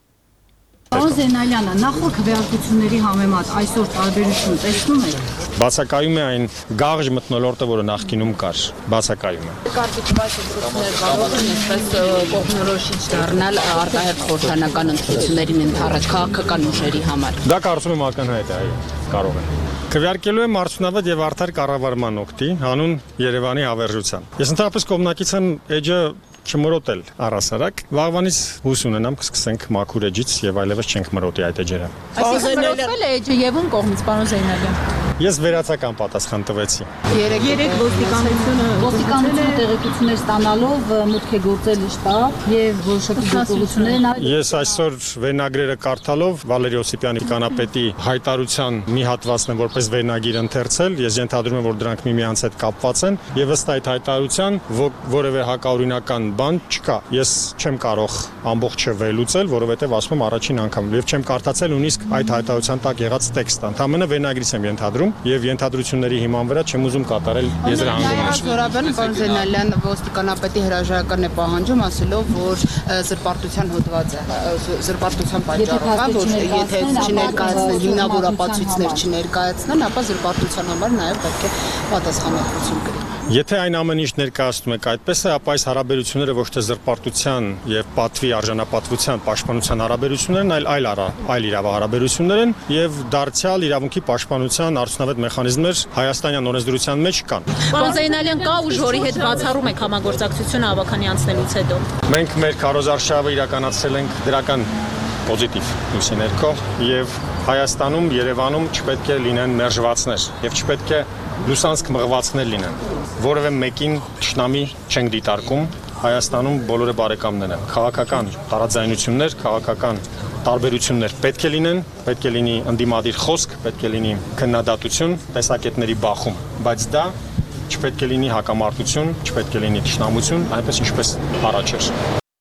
Պարոն Զեյնալյանը, նախորդ քվեարկությունների համեմատ այսօր տարբերություն տեսնում եք։ Բացակայում է այն գաղժ մթնոլորտը, որը նախկինում կար, բացակայում է։ Կարգիչված ընտրություններ կարող են այսպես կողմնորոշիչ դառնալ արտահերթ խորհրդանական ընտրություններին ընդառաջ քաղաքական ուժերի համար։ Դա կարծում եմ ակնհայտ է, այո, կարող է։ Քվեարկելու եմ արդյունավետ եւ արդար կառավարման օգտի հանուն Երևանի հավերժության։ Ես ընդհանրապես կողմնակից եմ էջը չմրոտել առասարակ, վաղվանից հույս ունենամ կսկսենք մաքուր էջից եւ այլևս չենք մրոտի այդ էջերը։ Այսինքն մրոտվել է էջը եւ ում կողմից, պարոն Զեյնալյան։ Ես վերացական պատասխան տվեցի։ Երեք ոստիկանությունը տեղեկություններ ստանալով մուտք է գործել շտաբ եւ որոշակի գործողություններ։ Ես այսօր վերնագրերը կարդալով Վալերի Օսիպյանի կանապետի հայտարարության մի հատվածն եմ որպես վերնագիր ընթերցել, ես ենթադրում եմ որ դրանք միմյանց հետ կապված են եւ ըստ այդ հայտարարության որևէ հակաօրինական բան չկա։ Ես չեմ կարող ամբողջը վերլուծել, որովհետև ասում եմ առաջին անգամ եւ չեմ կարդացել նույնիսկ այդ հայտարարության տակ եղած տեքստը։ Ընդհանրապես վերնագրից եմ ենթադրում եւ ենթադրությունների հիման վրա չեմ ուզում կատարել եզրահանգումներ։ Զորաբան պարոն Զեյնալյան ոստիկանապետի հրաժարականն է պահանջում ասելով, որ զրպարտության հոդված է, զրպարտության պատճառով, որ եթե չներկայացնեն հիմնավոր ապացույցներ չներկայացնեն, ապա զրպարտության համար նաեւ պետք է պատասխանատվություն կրի։ Եթե այն ամեն ինչ ներկայացնում եք այդպես է, ապա այս հարաբերությունները ոչ թե զրպարտության եւ պատվի արժանապատվության պաշտպանության հարաբերություններն, այլ իրավահարաբերություններ են եւ դարձյալ իրավունքի պաշտպանության արդյունավետ մեխանիզմներ հայաստանյան օրենսդրության մեջ կան։ Պարոն Զեյնալյան, կա ուժ, որի հետ բացառում եք համագործակցությունը ավականի անցնելուց հետո։ Մենք մեր քարոզարշավը իրականացրել ենք դրական պոզիտիվ լույսի ներքո եւ Հայաստանում, Երևանում չպետք է լինեն մերժվածներ եւ չպետք է լուսանցք մղվածներ լինեն։ Որևէ մեկին ճշնամի չենք դիտարկում, Հայաստանում բոլորը բարեկամներ են։ Քաղաքական տարաձայնություններ, քաղաքական տարբերություններ պետք է լինեն, պետք է լինի ընդդիմադիր խոսք, պետք է լինի քննադատություն, տեսակետների բախում, բայց դա չպետք է լինի հակամարտություն, չպետք է լինի ճշնամություն, այնպես ինչպես առաջ էր։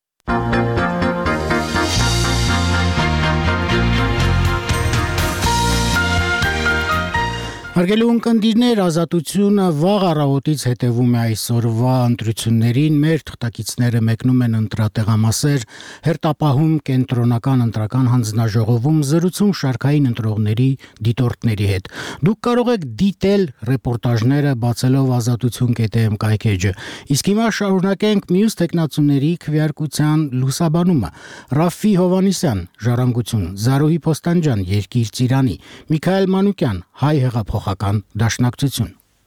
Հարգելի ունկնդիրներ, Ազատությունը վաղ առավոտից հետևում է այսօրվա ընտրություններին, մեր թղթակիցները մեկնում են ընտրատեղամասեր, հերթապահում կենտրոնական ընտրական հանձնաժողովում զրուցում շարքային ընտրողների դիտորդների հետ։ Դուք կարող եք դիտել ռեպորտաժները բացելով azatutun.am կայքեջը։ Իսկ հիմա շարունակենք մյուս տեխնացուների քվեարկության լուսաբանումը։ Ռաֆի Հովանիսյան, Ժառանգություն, Զարուհի Փոստանջան, Երկիր Ծիրանի, Միքայել Մանուկյան, Հայ հեղափոխական դաշնակցություն։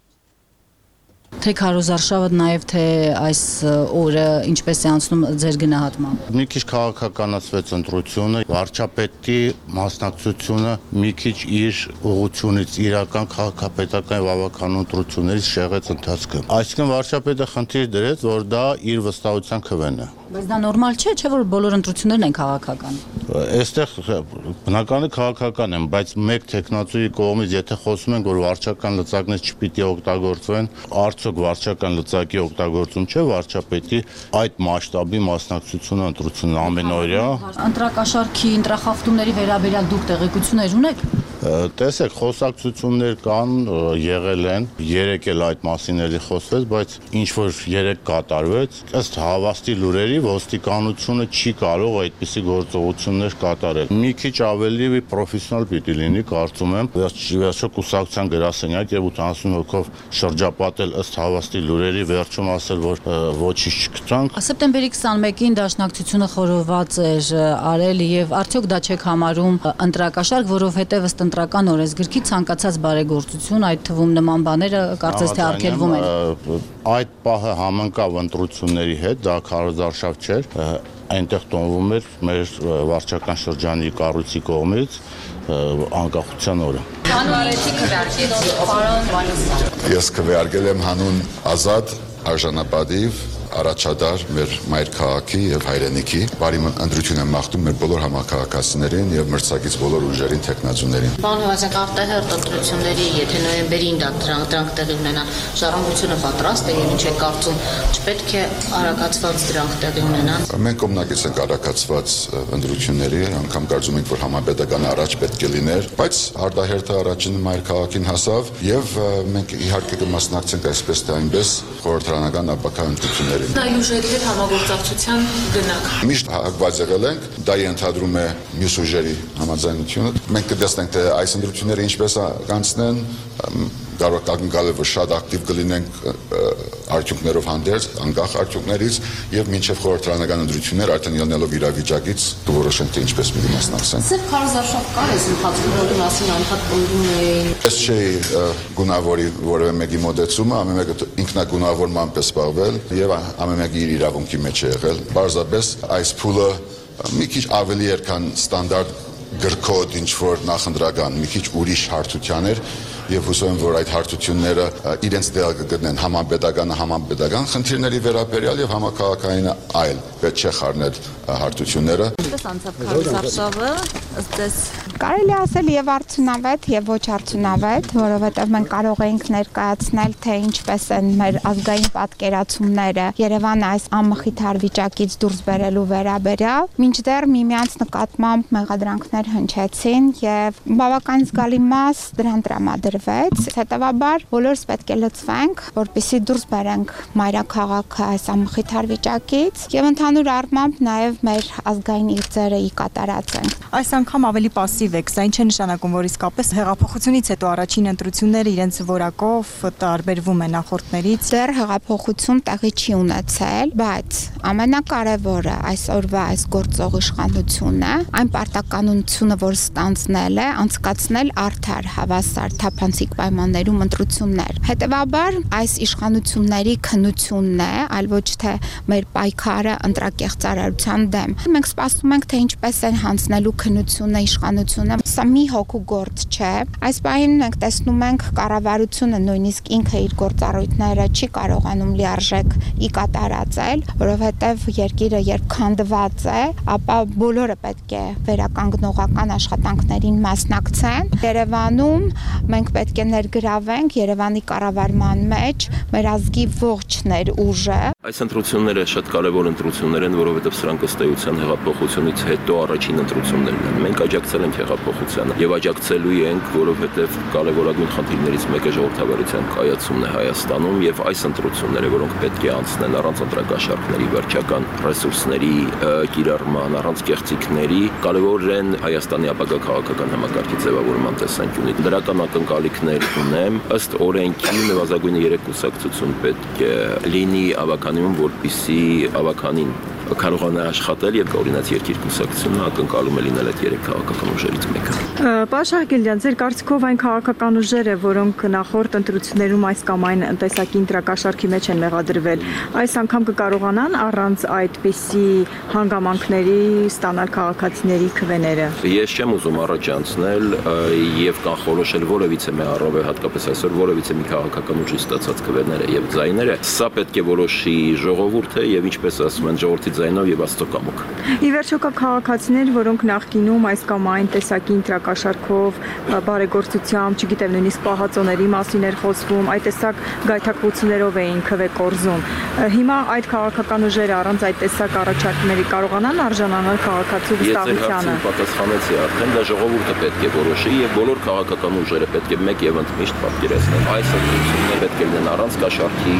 Թե քարոզարշավը նաև թե այս օրը ինչպես է անցնում ձեր գնահատմամբ։ Մի քիչ քաղաքականացվեց ընտրությունը, վարչապետի մասնակցությունը մի քիչ իր ուղղությունից իրական քաղաքապետական եւ ավականուն ընտրություններից շեղեց ընթացքը։ Այսինքն վարչապետը խնդիր դրեց, որ դա իր վստահության քվեն է։ Բայց դա նորմալ չէ, չէ՞ որ բոլոր ընտրություններն են քաղաքական։ Այստեղ բնականը քաղաքական են, բայց մեկ տեխնացուի կողմից եթե խոսում ենք, որ վարչական լծակներ չպիտի օգտագործվեն, արդյոք վարչական լծակի օգտագործում չէ վարչապետի այդ մասշտաբի մասնակցությունը ընտրությունն ամենօրյա։ Ընտրակաշարքի, ընտրախախտումների վերաբերյալ դուք տեղեկություններ ունեք։ Տեսեք, խոսակցություններ կան, եղել են, երեք էլ այդ մասին էլի խոսվեց, բայց ինչ որ երեք կատարվեց, ըստ հավաստի լուրերի ոստիկանությունը չի կարող այդպիսի գործողություններ կատարել։ Մի քիչ ավելի պրոֆեսիոնալ պիտի լինի, կարծում եմ, վերջո կուսակցության գրասենյակ եւ 80 հոգով շրջապատել ըստ հավաստի լուրերի, վերջում ասել, որ ոչինչ չգտանք։ Սեպտեմբերի 21-ին դաշնակցությունը խորոված էր արել եւ արդյոք դա չեք համարում ընտրակաշարք, որովհետեւ ըստ ընտրական օրենսգրքի ցանկացած բարեգործություն, այդ թվում նման բաները կարծես թե արգելվում են։ Այդ պահը համընկավ ընտրությունների հետ, դա քարոզարշավ չէր, այնտեղ տոնվում էր մեր վարչական շրջանի կառույցի կողմից անկախության օրը։ Ես քվեարկել եմ հանուն ազատ, արժանապատիվ առաջադար մեր մայր քաղաքի եւ հայրենիքի։ Բարի ընտրություն եմ մաղթում մեր բոլոր համակարգացիներին եւ մրցակից բոլոր ուժերին, տեխնացուներին։ Պարոն Հովհաննիսյան, արտահերթ ընտրությունների, եթե նոյեմբերին դրանք տեղի ունենան, ժառանգությունը պատրաստ է եւ ինչ է կարծում, չպետք է արագացված դրանք տեղի ունենան։ Մենք կողմնակից ենք արագացված ընտրությունների, անգամ կարծում ենք, որ համապետականը առաջ պետք է լիներ, բայց արտահերթը առաջին մայր քաղաքին հասավ եւ մենք իհարկե կմասնակցենք այսպես թե այնպես խորհրդարանական ապակա ընտրություններին։ Այլ ուժերի հետ համագործակցության գնանք։ Միշտ հակված եղել ենք, դա ենթադրում է մյուս ուժերի համաձայնությունը։ Մենք կտեսնենք, թե այս ընտրությունները ինչպես կանցնեն, կարող ակնկալել, որ շատ ակտիվ կլինենք արդյունքներով հանդերձ, անկախ արդյունքներից եւ մինչեւ խորհրդարանական ընտրություններ արդեն ելնելով իրավիճակից կորոշենք, թե ինչպես մի մասնակցենք։ Սև քարոզարշավ կար այս ընթացքում, որի մասին անհատ պնդում էին։ Ես չէի գունավորի որևէ մեկի մոտեցումը, ամեն մեկը ինքնագունավորմամբ է զբաղվել եւ ամեն մեկը իր իրավունքի մեջ է եղել։ Պարզապես այս փուլը մի քիչ ավելի էր, քան ստանդարտ գրքոդ ինչ որ նախընտրական, մի քիչ ուրիշ հարթության էր եւ հուսով եմ, որ այդ հարթությունները իրենց տեղը կգտնեն համապետական խնդիրների վերաբերյալ եւ համակարգային այլ պետք չէ խառնել հարթությունները։ Ինչպես անցավ քարոզարշավը, ըստ ձեզ։ Կարելի ասել եւ արդյունավետ եւ ոչ արդյունավետ, որովհետեւ մենք կարող էինք ներկայացնել, թե ինչպես են մեր ազգային պատկերացումները Երևանը այս անմխիթար վիճակից դուրս բերելու վերաբերյալ, մինչդեռ միմյանց նկատմամբ մեղադրանքներ հնչեցին եւ բավական զգալի մաս դրան տրամադրվեց։ Հետևաբար բոլորս պետք է լծվենք, որպեսզի դուրս բերենք մայրաքաղաքը այս անմխիթար վիճակից եւ ընդհանուր առմամբ նաեւ մեր ազգային իղձերը ի կատարածենք։ Այս անգամ ավելի пассив եք, սա ինչ է նշանակում, որ իսկապես հեղափոխությունից հետո առաջին ընտրությունները իրենց որակով տարբերվում են նախորդներից։ Դեռ հեղափոխություն տեղի չի ունեցել, բայց ամենակարևորը այսօրվա այս գործող իշխանությունը, այն պարտականությունը, որ ստանձնել է, անցկացնել արդար, հավասար, թափանցիկ պայմաններում ընտրություններ։ Հետևաբար այս իշխանությունների քննությունն է, այլ ոչ թե մեր պայքարը ընտրակեղծարարության դեմ։ Մենք սպասում ենք, թե ինչպես են հանձնելու քննությունը իշխանությունը։ Սա մի հոգու գործ չէ։ Այս պահին մենք տեսնում ենք կառավարությունը նույնիսկ ինքը իր գործառույթները չի կարողանում լիարժեք ի կատարածել, որովհետև երկիրը երբ քանդված է, ապա բոլորը պետք է վերականգնողական աշխատանքներին մասնակցեն։ Երևանում մենք պետք է ներգրավենք Երևանի կառավարման մեջ մեր ազգի ողջ ներուժը։ Այս ընտրությունները շատ կարևոր ընտրություններ են, որովհետև սրանք ըստ էության հեղափոխությունից հետո առաջին ընտրություններն են։ Մենք աջակցել ենք հեղափոխությանը եւ աջակցելու ենք, որովհետև կարևորագույն խնդիրներից մեկը ժողովրդավարության կայացումն է Հայաստանում եւ այս ընտրությունները, որոնք պետք է անցնեն առանց ընտրակաշառքների, վերջական ռեսուրսների կիրառման, առանց կեղծիքների, կարևոր են Հայաստանի ապագա քաղաքական համակարգի ձևավորման տեսանկյունից։ Դրական ակնկալիքներ ունեմ, ըստ օրենքի նվազագույնը 3 կուսակցություն պետք է լինի ավականիում, որպեսզի ավականին կարողանա աշխատել եւ օրինաց երկիր կուսակցությունը ակնկալում է լինել այդ 3 քաղաքական ուժերից մեկը։ Պարոն Շահգիլյան, ձեր կարծիքով այն քաղաքական ուժերը, որոնք նախորդ ընտրություններում այս կամ այն տնտեսական ընտրակաշառքի մեջ են մեղադրվել, այս անգամ կկարողանան առանց այդպիսի հանգամանքների ստանալ քաղաքացիների քվեները։ Ես չեմ ուզում առաջ անցնել եւ կանխորոշել որևիցե մի առավել հատկապես այսօր որևիցե մի քաղաքական ուժի ստացած քվեները եւ ձայները։ Սա պետք է որոշի ժողովուրդը եւ ինչպես ասում են ժողովրդի ձայնով եւ աստծո կամոք։ Ի վերջո կա քաղաքացիներ, որոնք նախկինում այս կամ այն տեսակի ընտրակաշառքով, բարեգործությամբ, չգիտեմ, նույնիսկ պահածոների մասին էր խոսվում, այդ տեսակ գայթակղություններով էին քվե կորզում։ Հիմա այդ քաղաքական ուժերը առանց այդ տեսակ առաջարկների կարողանան արժանանալ քաղաքացու վստահությանը։ Ես պատասխանեցի արդեն, դա ժողովուրդը պետք է որոշի եւ բոլոր քաղաքական ուժերը պետք է մեկ եւ ընդմիշտ պատկերացնեն այս ընտրությունները պետք է լինեն առանց կաշառքի։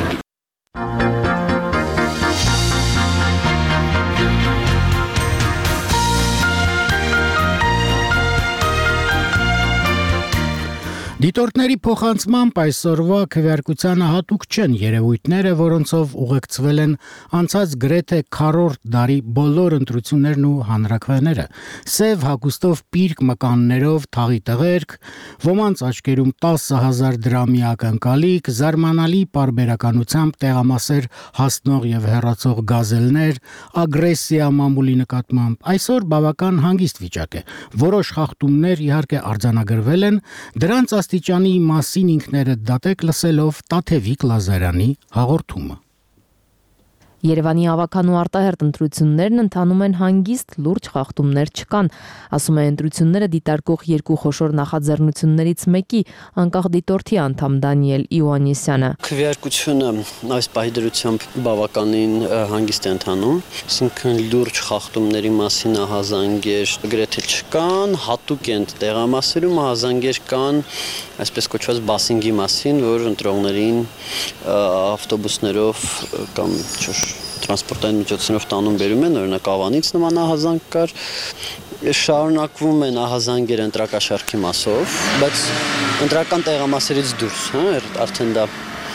Դիտորդների փոխանցմամբ այսօրվա քվեարկությանը հատուկ չեն երևույթները, որոնցով ուղեկցվել են անցած գրեթե քառորդ դարի բոլոր ընտրություններն ու հանրաքվեները։ Սև հագուստով պիրկ մկաններով թաղի տղերք, ոմանց աչքերում 10,000 դրամի ակնկալիք, զարմանալի պարբերականությամբ տեղամասեր հասնող եւ հեռացող գազելներ, ագրեսիա մամուլի նկատմամբ։ Այսօր բավական հանգիստ վիճակ է։ Որոշ խախտումներ իհարկե արձանագրվել են, դրանց աստիճանի մասին ինքներդ դատեք լսելով Տաթևիկ Լազարյանի հաղորդումը։ Երևանի ավականու արտահերտ ընտրություններն ընթանում են հանգիստ, լուրջ խախտումներ չկան, ասում է ընտրությունները դիտարկող երկու խոշոր նախաձեռնություններից մեկի անկախ դիտորդի անդամ Դանիել Իոաննիսյանը։ Քվեարկությունը այս պահի դրությամբ բավականին հանգիստ է ընթանում, այսինքն լուրջ խախտումների մասին ահազանգեր գրեթե չկան, հատուկ են տեղամասերում ահազանգեր կան, այսպես կոչված բասինգի մասին, որ ընտրողներին ավտոբուսներով կամ տրանսպորտային միջոցներով տանում բերում են, օրինակ Ավանից նման ահազանգ կար, շարունակվում են ահազանգեր ընտրակաշարքի մասով, բայց ընտրական տեղամասերից դուրս, արդեն դա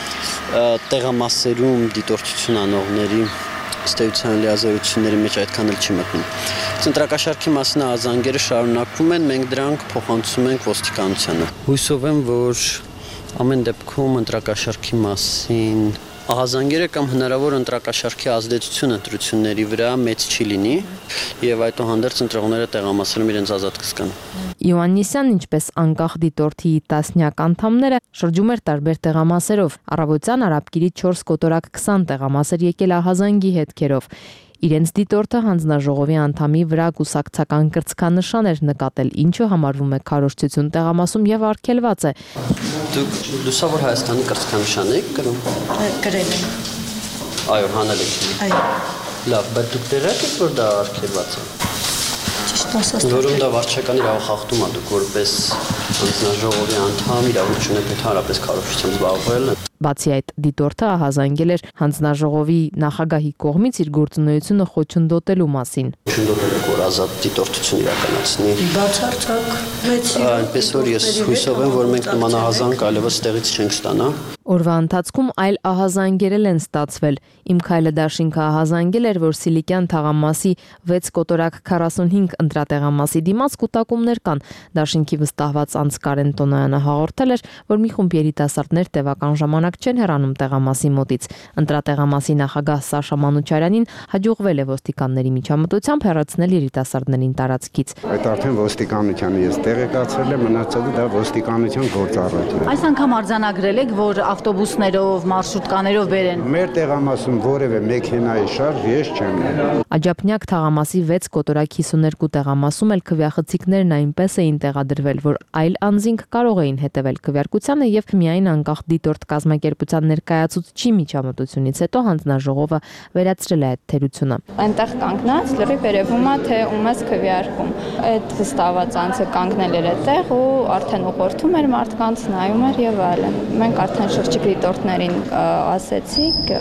տեղամասերում դիտորդություն անողների ստեյության լիազորությունների մեջ այդքան էլ չի մտնում։ Ընտրակաշարքի մասին ահազանգերը շարունակվում են, մենք դրանք փոխանցում ենք ոստիկանությանը։ Հույսով եմ, որ ամեն դեպքում ընտրակաշարքի մասին ահազանգերը կամ հնարավոր ընտրակաշարքի ազդեցություն ընտրությունների վրա մեծ չի լինի եւ այդուհանդերձ ընտրողները տեղամասերում իրենց ազատ կզգան։ Իոաննիսյանն, ինչպես անկախ դիտորդի տասնյակ անդամները, շրջում էր տարբեր տեղամասերով։ Առավոտյան Արաբկիրի 4 կոտորակ 20 տեղամասեր եկել ահազանգի հետքերով։ Իրենց դիտորդը հանձնաժողովի անդամի վրա կուսակցական կրծքանշան էր նկատել, ինչը համարվում է քարոզչություն տեղամասում եւ արգելված է։ Դուք լուսավոր Հայաստանի կրծքանշան եք կրում։ Գրել եմ։ Այո, հանել եք։ Այո։ Լավ, բայց դուք տեղյակ եք, որ դա արգելված է։ Ճիշտ ասած։ Որում դա վարչական իրավախախտում է, դուք որպես հանձնաժողովի անդամ իրավունք չունեք ընդհանրապես քարոզչությամբ զբաղվել։ Բացի այդ, դիտորդը ահազանգել էր հանձնաժողովի նախագահի կողմից իր գործունեությունը խոչընդոտելու մասին։ Խոչընդոտել եք, որ ազատ դիտորդություն իրականացնի։ Բացարձակ այնպես որ ես հույսով եմ, որ մենք նման ահազանգ այլևս տեղից չենք ստանա։ Օրվա ընթացքում այլ ահազանգեր են ստացվել։ Իմ քայլը դաշինքը ահազանգել էր, որ Սիլիկյան թաղամասի 6 կոտորակ 45 ընտրատեղամասի դիմաց կուտակումներ կան։ Դաշինքի վստահված անձ Կարեն Տոնոյանը հաղորդել էր, որ մի խումբ երիտասարդներ տևական ժամանակ չեն հեռանում տեղամասի մոտից։ Ընտրատեղամասի նախագահ Սաշա Մանուչարյանին հաջողվել է ոստիկանների միջամտությամբ հեռացնել երիտասարդներին տարածքից։ Այդ արդեն ոստիկանությանը ես տեղեկացրել եմ, մնացածը դա ոստիկանության գործառույթն է։ Այս անգամ արձանագրել եք, որ ավտոբուսներով, մարշրուտկաներով բերեն։ Մեր տեղամասում որևէ մեքենայի շարժ ես չեմ ունեցել։ Աջափնյակ թաղամասի 6 կոտորակ 52 տեղամասում էլ քվեախցիկներն այնպես էին տեղադրվել, որ այլ անձինք կարող էին հետևել քվեարկությանը եւ միայն անկախ դիտորդ կազմակերպության ներկայացուցչի միջամտությունից հետո հանձնաժողովը վերացրել է այդ թերությունը։ Այնտեղ կանգնած լրիվ երևում է, թե ում ես քվեարկում։ Այդ վստահված անձը կանգնել էր այդտեղ ու արդեն ուղղորդում էր մարդկանց, նայում էր եւ այլն։ Մենք արդեն շրջիկ դիտորդներին ասեցիք,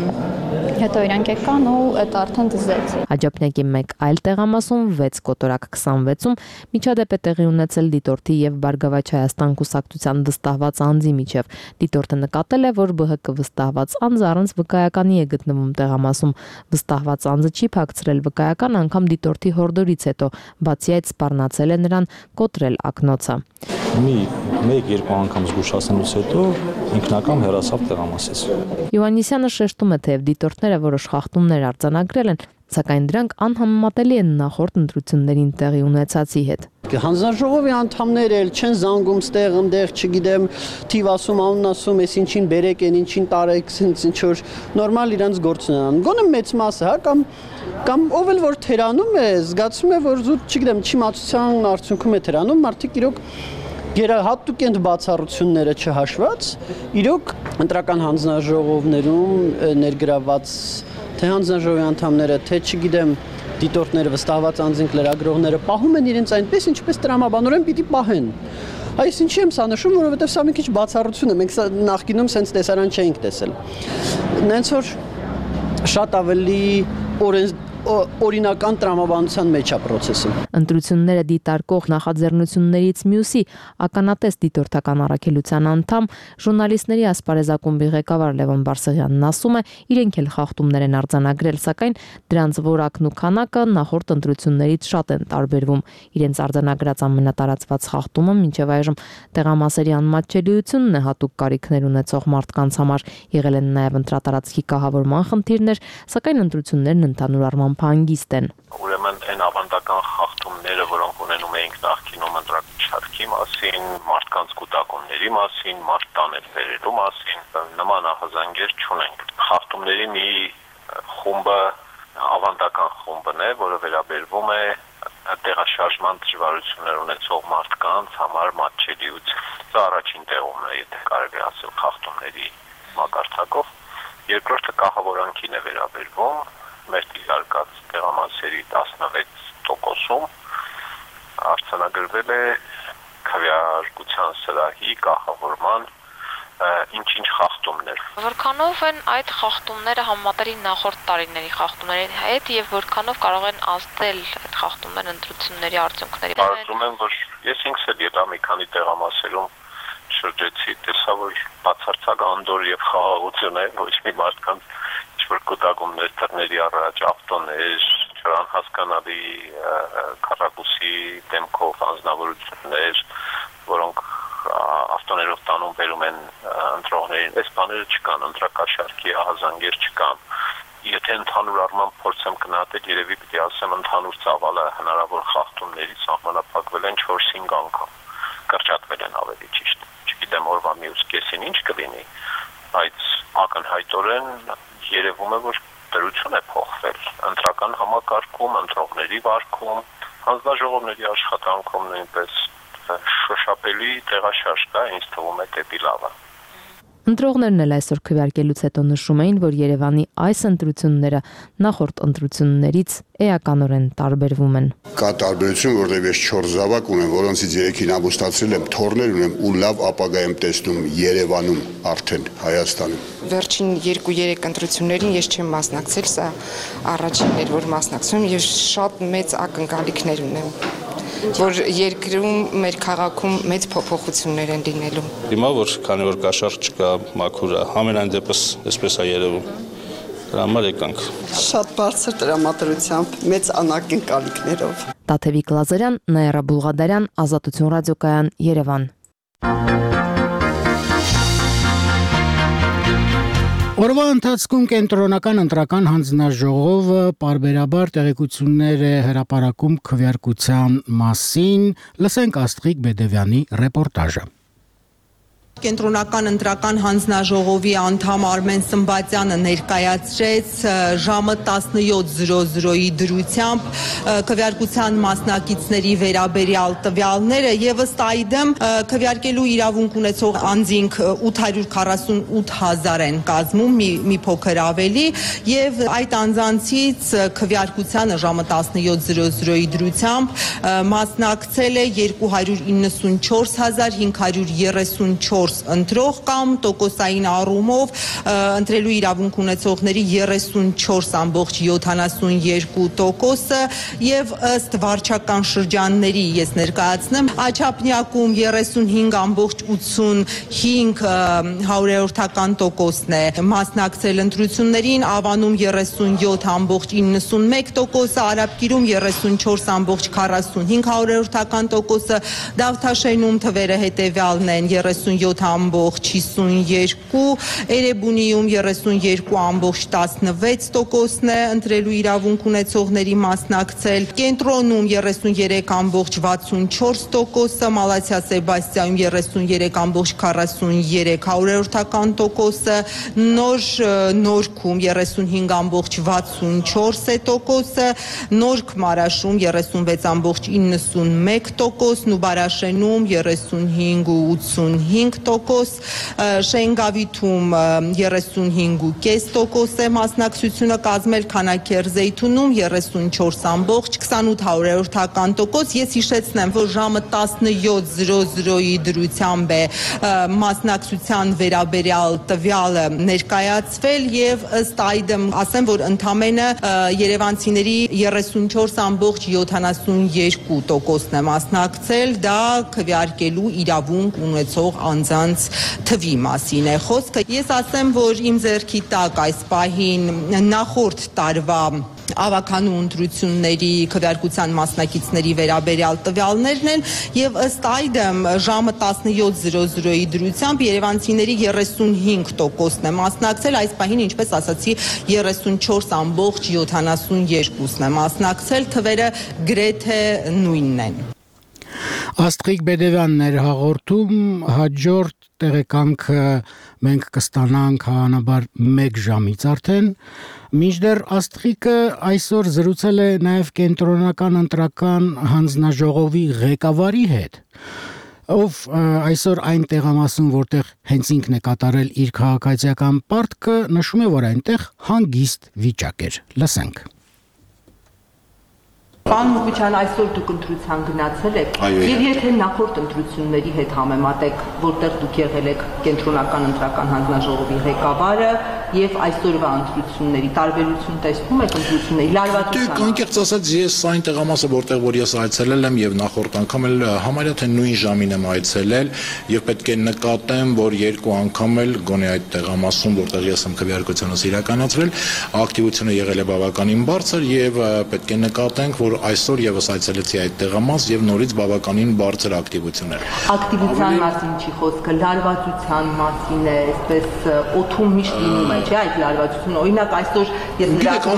հետո իրանք եկան ու այդ արդեն դզեցին։ Աջափնյակի մեկ այլ տեղամասում 6 կոտորակ 26-ում միջադեպ է տեղի ունեցել դիտորդի եւ Բարգավաճ Հայաստան կուսակցության վստահված անձի միջև։ Դիտորդը նկատել է, որ ԲՀԿ վստահված անձը առանց վկայականի է գտնվում տեղամասում։ Վստահված անձը չի փակցրել վկայական անգամ դիտորդի հորդորից հետո, բացի այդ սպառնացել է նրան կոտրել ակնոցը։ Մի 1-2 անգամ զգուշացնելուց հետո ինքնակամ հեռացավ տեղամասից։ Իոաննիսյանը շեշտում է, թե դիտորդները որոշ խախտումներ արձանագրել են, սակայն դրանք անհամեմատելի են նախորդ ընտրություններին տեղի ունեցածի հետ։ Հանձնաժողովի անդամները էլ չեն զանգում ստեղ ընդեղ, չգիտեմ, թիվ ասում, անուն ասում, ես ինչին բերեք, ինչին տարեք, ինչ որ նորմալ իրանց գործն են անում։ Գոնե մեծ մասը, հա, կամ ով էլ որ թերանում է, զգացում է, որ զուտ, չգիտեմ, չիմացության արդյունքում է թերանում, մարդիկ իրոք գերահատուկ են բացառությունները չհաշված, իրոք ընտրական հանձնաժողովներում ներգրաված թե հանձնաժողովի անդամները, թե չգիտեմ դիտորդները, վստահված անձինք լրագրողները պահում են իրենց այնպես, ինչպես տրամաբանորեն պիտի պահեն։ Այս ինչի եմ սա նշում, որովհետև սա մի քիչ բացառություն է, մենք սա նախկինում սենց տեսարան չէինք տեսել։ Նենց որ շատ ավելի օրինական տրամաբանության մեջ է process-ը։ Ընտրությունները դիտարկող նախաձեռնություններից մյուսի ականատես դիտորդական առաքելության անդամ ժուրնալիստների ասպարեզակումբի ղեկավար Լևոն Բարսեղյանն ասում է, իրենք էլ խախտումներ են արձանագրել, սակայն դրանց որակն ու քանակը նախորդ ընտրություններից շատ են տարբերվում։ Իրենց արձանագրած ամենատարածված խախտումը մինչև այժմ տեղամասերի անմատչելիությունն է հատուկ կարիքներ ունեցող մարդկանց համար։ Եղել են նաև ընտրատարածքի կահավորման խնդիրներ, սակայն ընտրություններն ընդհանուր առմամբ հանգիստ են։ Ուրեմն այն ավանդական խախտումները, որոնք ունենում էինք նախկինում ընտրակաշարքի մասին, մարդկանց կուտակումների մասին, մարդ տանել բերելու մասին, նման ահազանգեր չունենք։ Խախտումների մի խումբը ավանդական խումբն է, որը վերաբերվում է տեղաշարժման դժվարություններ ունեցող մարդկանց համար մատչելիություն։ Սա առաջին տեղումն է, եթե կարելի ասել խախտումների մակարդակով։ Երկրորդը կահավորանքին է վերաբերվում, մեր դիրարկած տեղամասերի 16%-ում արձանագրվել է քվեարկության սրահի կահավորման ինչ-ինչ խախտումներ։ Որքանով են այդ խախտումները համատեղի նախորդ տարիների խախտումների հետ եւ որքանով կարող են ազդել այդ խախտումները ընտրությունների արդյունքների։ Կարծում եմ, որ ես ինքս էլ ելա մի քանի տեղամասերում շրջեցի, տեսա, որ բացարձակ անդոր եւ խաղաղություն է, ոչ մի մարդկանց ինչ-որ կուտակումներ, դռների առաջ ավտոներ, չանհասկանալի քառակուսի դեմքով անձնավորություններ, որոնք ավտոներով տանում բերում են ընտրողներին, այս բաները չկան, ընտրակաշարքի ահազանգեր չկան։ Եթե ընդհանուր առմամբ փորձեմ գնահատել, երևի պիտի ասեմ ընդհանուր ծավալը հնարավոր խախտումների սահմանափակվել են 4-5 անգամ, կրճատվել են ավելի ճիշտ։ Չգիտեմ օրվա մյուս կեսին ինչ կլինի, բայց ակնհայտորեն երևում է, որ դրություն է փոխվել ընտրական համակարգում, ընտրողների վարքում, հանձնաժողովների աշխատանքում նույնպես շոշափելի տեղաշարժ կա, ինձ թվում է դեպի լավը։ Ընտրողներն էլ այսօր քվեարկելուց հետո նշում էին, որ Երևանի այս ընտրությունները նախորդ ընտրություններից էականորեն տարբերվում են։ Կա տարբերություն, որտեղ ես 4 զավակ ունեմ, որոնցից 3-ին ամուսնացրել եմ, թոռներ ունեմ ու լավ ապագա եմ տեսնում Երևանում, արդեն Հայաստանում։ Վերջին 2-3 ընտրություններին ես չեմ մասնակցել, սա առաջինն էր, որ մասնակցում եմ, ես շատ մեծ ակնկալիքներ ունեմ, որ երկրում, մեր քաղաքում մեծ փոփոխություններ են լինելու։ Հիմա որ քանի որ կաշառք չկա, մաքուր է, համենայն դեպս այսպես է երևում։ Դրա համար եկանք։ Շատ բարձր տրամադրությամբ, մեծ անակնկալիքներով։ Տաթևիկ Լազարյան, Նաիրա Բուլղադարյան, Ազատություն ռադիոկայան, Երևան։ Օրվա ընթացքում կենտրոնական ընտրական հանձնաժողովը պարբերաբար տեղեկություններ է հրապարակում քվեարկության մասին, լսենք Աստղիկ Բեդևյանի ռեպորտաժը։ Կենտրոնական ընտրական հանձնաժողովի անդամ Արմեն Սմբատյանը ներկայացրեց ժամը 17:00-ի դրությամբ քվեարկության մասնակիցների վերաբերյալ տվյալները եւ ըստ այդմ քվեարկելու իրավունք ունեցող անձինք 848,000 են կազմում, մի փոքր ավելի, եւ այդ անձանցից քվեարկությանը ժամը 17:00-ի դրությամբ մասնակցել է 294,534 ընտրող կամ տոկոսային առումով ընտրելու իրավունք ունեցողների 34.72%-ը եւ ըստ վարչական շրջանների ես ներկայացնեմ Աչափնյակում 35.85%-ն է մասնակցել ընտրություններին, Ավանում 37.91%-ը, Արաբկիրում 34.45%-ը, Դավթաշենում թվերը հետեւյալն են 37.52, Էրեբունիում 32.16%-ն է ընտրելու իրավունք ունեցողների մասնակցել, Կենտրոնում 33.64%-ը, Մալաթիա Սեբաստիայում 33.43%-ը, Նորքում 35.64%-ը, Նորք Մարաշում 36.91%-ն ու Բարաշենում 35.85%, Շենգավիթում 35.5% է մասնակցությունը կազմել, Քանաքերզեյթունում 34.28%։ Ես հիշեցնեմ, որ ժամը 17:00-ի դրությամբ է մասնակցության վերաբերյալ տվյալը ներկայացվել եւ ըստ այդմ ասեմ, որ ընդամենը երևանցիների 34.72%-ն է մասնակցել, դա քվեարկելու իրավունք ունեցող անձանց թվի մասին է խոսքը։ Ես ասեմ, որ իմ ձեռքի տակ այս պահին նախորդ տարվա ավականու ընտրությունների քվեարկության մասնակիցների վերաբերյալ տվյալներն են եւ ըստ այդմ ժամը 17:00-ի դրությամբ երևանցիների 35%-ն է մասնակցել, այս պահին ինչպես ասացի 34.72%-ն է մասնակցել, թվերը գրեթե նույնն են։ Աստղիկ Բեդևյանն էր հաղորդում, հաջորդ տեղեկանքը մենք կստանանք հավանաբար 1 ժամից արդեն, մինչդեռ Աստղիկը այսօր զրուցել է նաև կենտրոնական ընտրական հանձնաժողովի ղեկավարի հետ, ով այսօր այն տեղամասում, որտեղ հենց ինքն է կատարել իր քաղաքացիական պարտքը, նշում է, որ այնտեղ հանգիստ վիճակ էր։ Լսենք։ Պարոն Մուկուչյան, այսօր դուք ընտրության գնացել եք, եւ եթե նախորդ ընտրությունների հետ համեմատեք, որտեղ դուք եղել եք կենտրոնական ընտրական հանձնաժողովի ղեկավարը եւ այսօրվա ընտրությունների տարբերություն տեսնում եք ընտրությունների լարվածության։ Անկեղծ ասած, ես այն տեղամասը, որտեղ որ ես այցելել եմ եւ նախորդ անգամ էլ համարյա թե նույն ժամին եմ այցելել եւ պետք է նկատեմ, որ 2 անգամ էլ գոնե այդ տեղամասում, որտեղ ես եմ քվեարկությունս իրականացրել, ակտիվությունը եղել է բավականին բարձր եւ պետք է նկատենք, որ այսօր եւս այցելեցի այդ տեղամաս եւ նորից բավականին բարձր ակտիվություն էր։ Ակտիվության մասին չի խոսքը, լարվածության մասին է, այսպես օթում միշտ լինում է, չէ՞, այդ լարվածությունը։ Օրինակ այսօր ես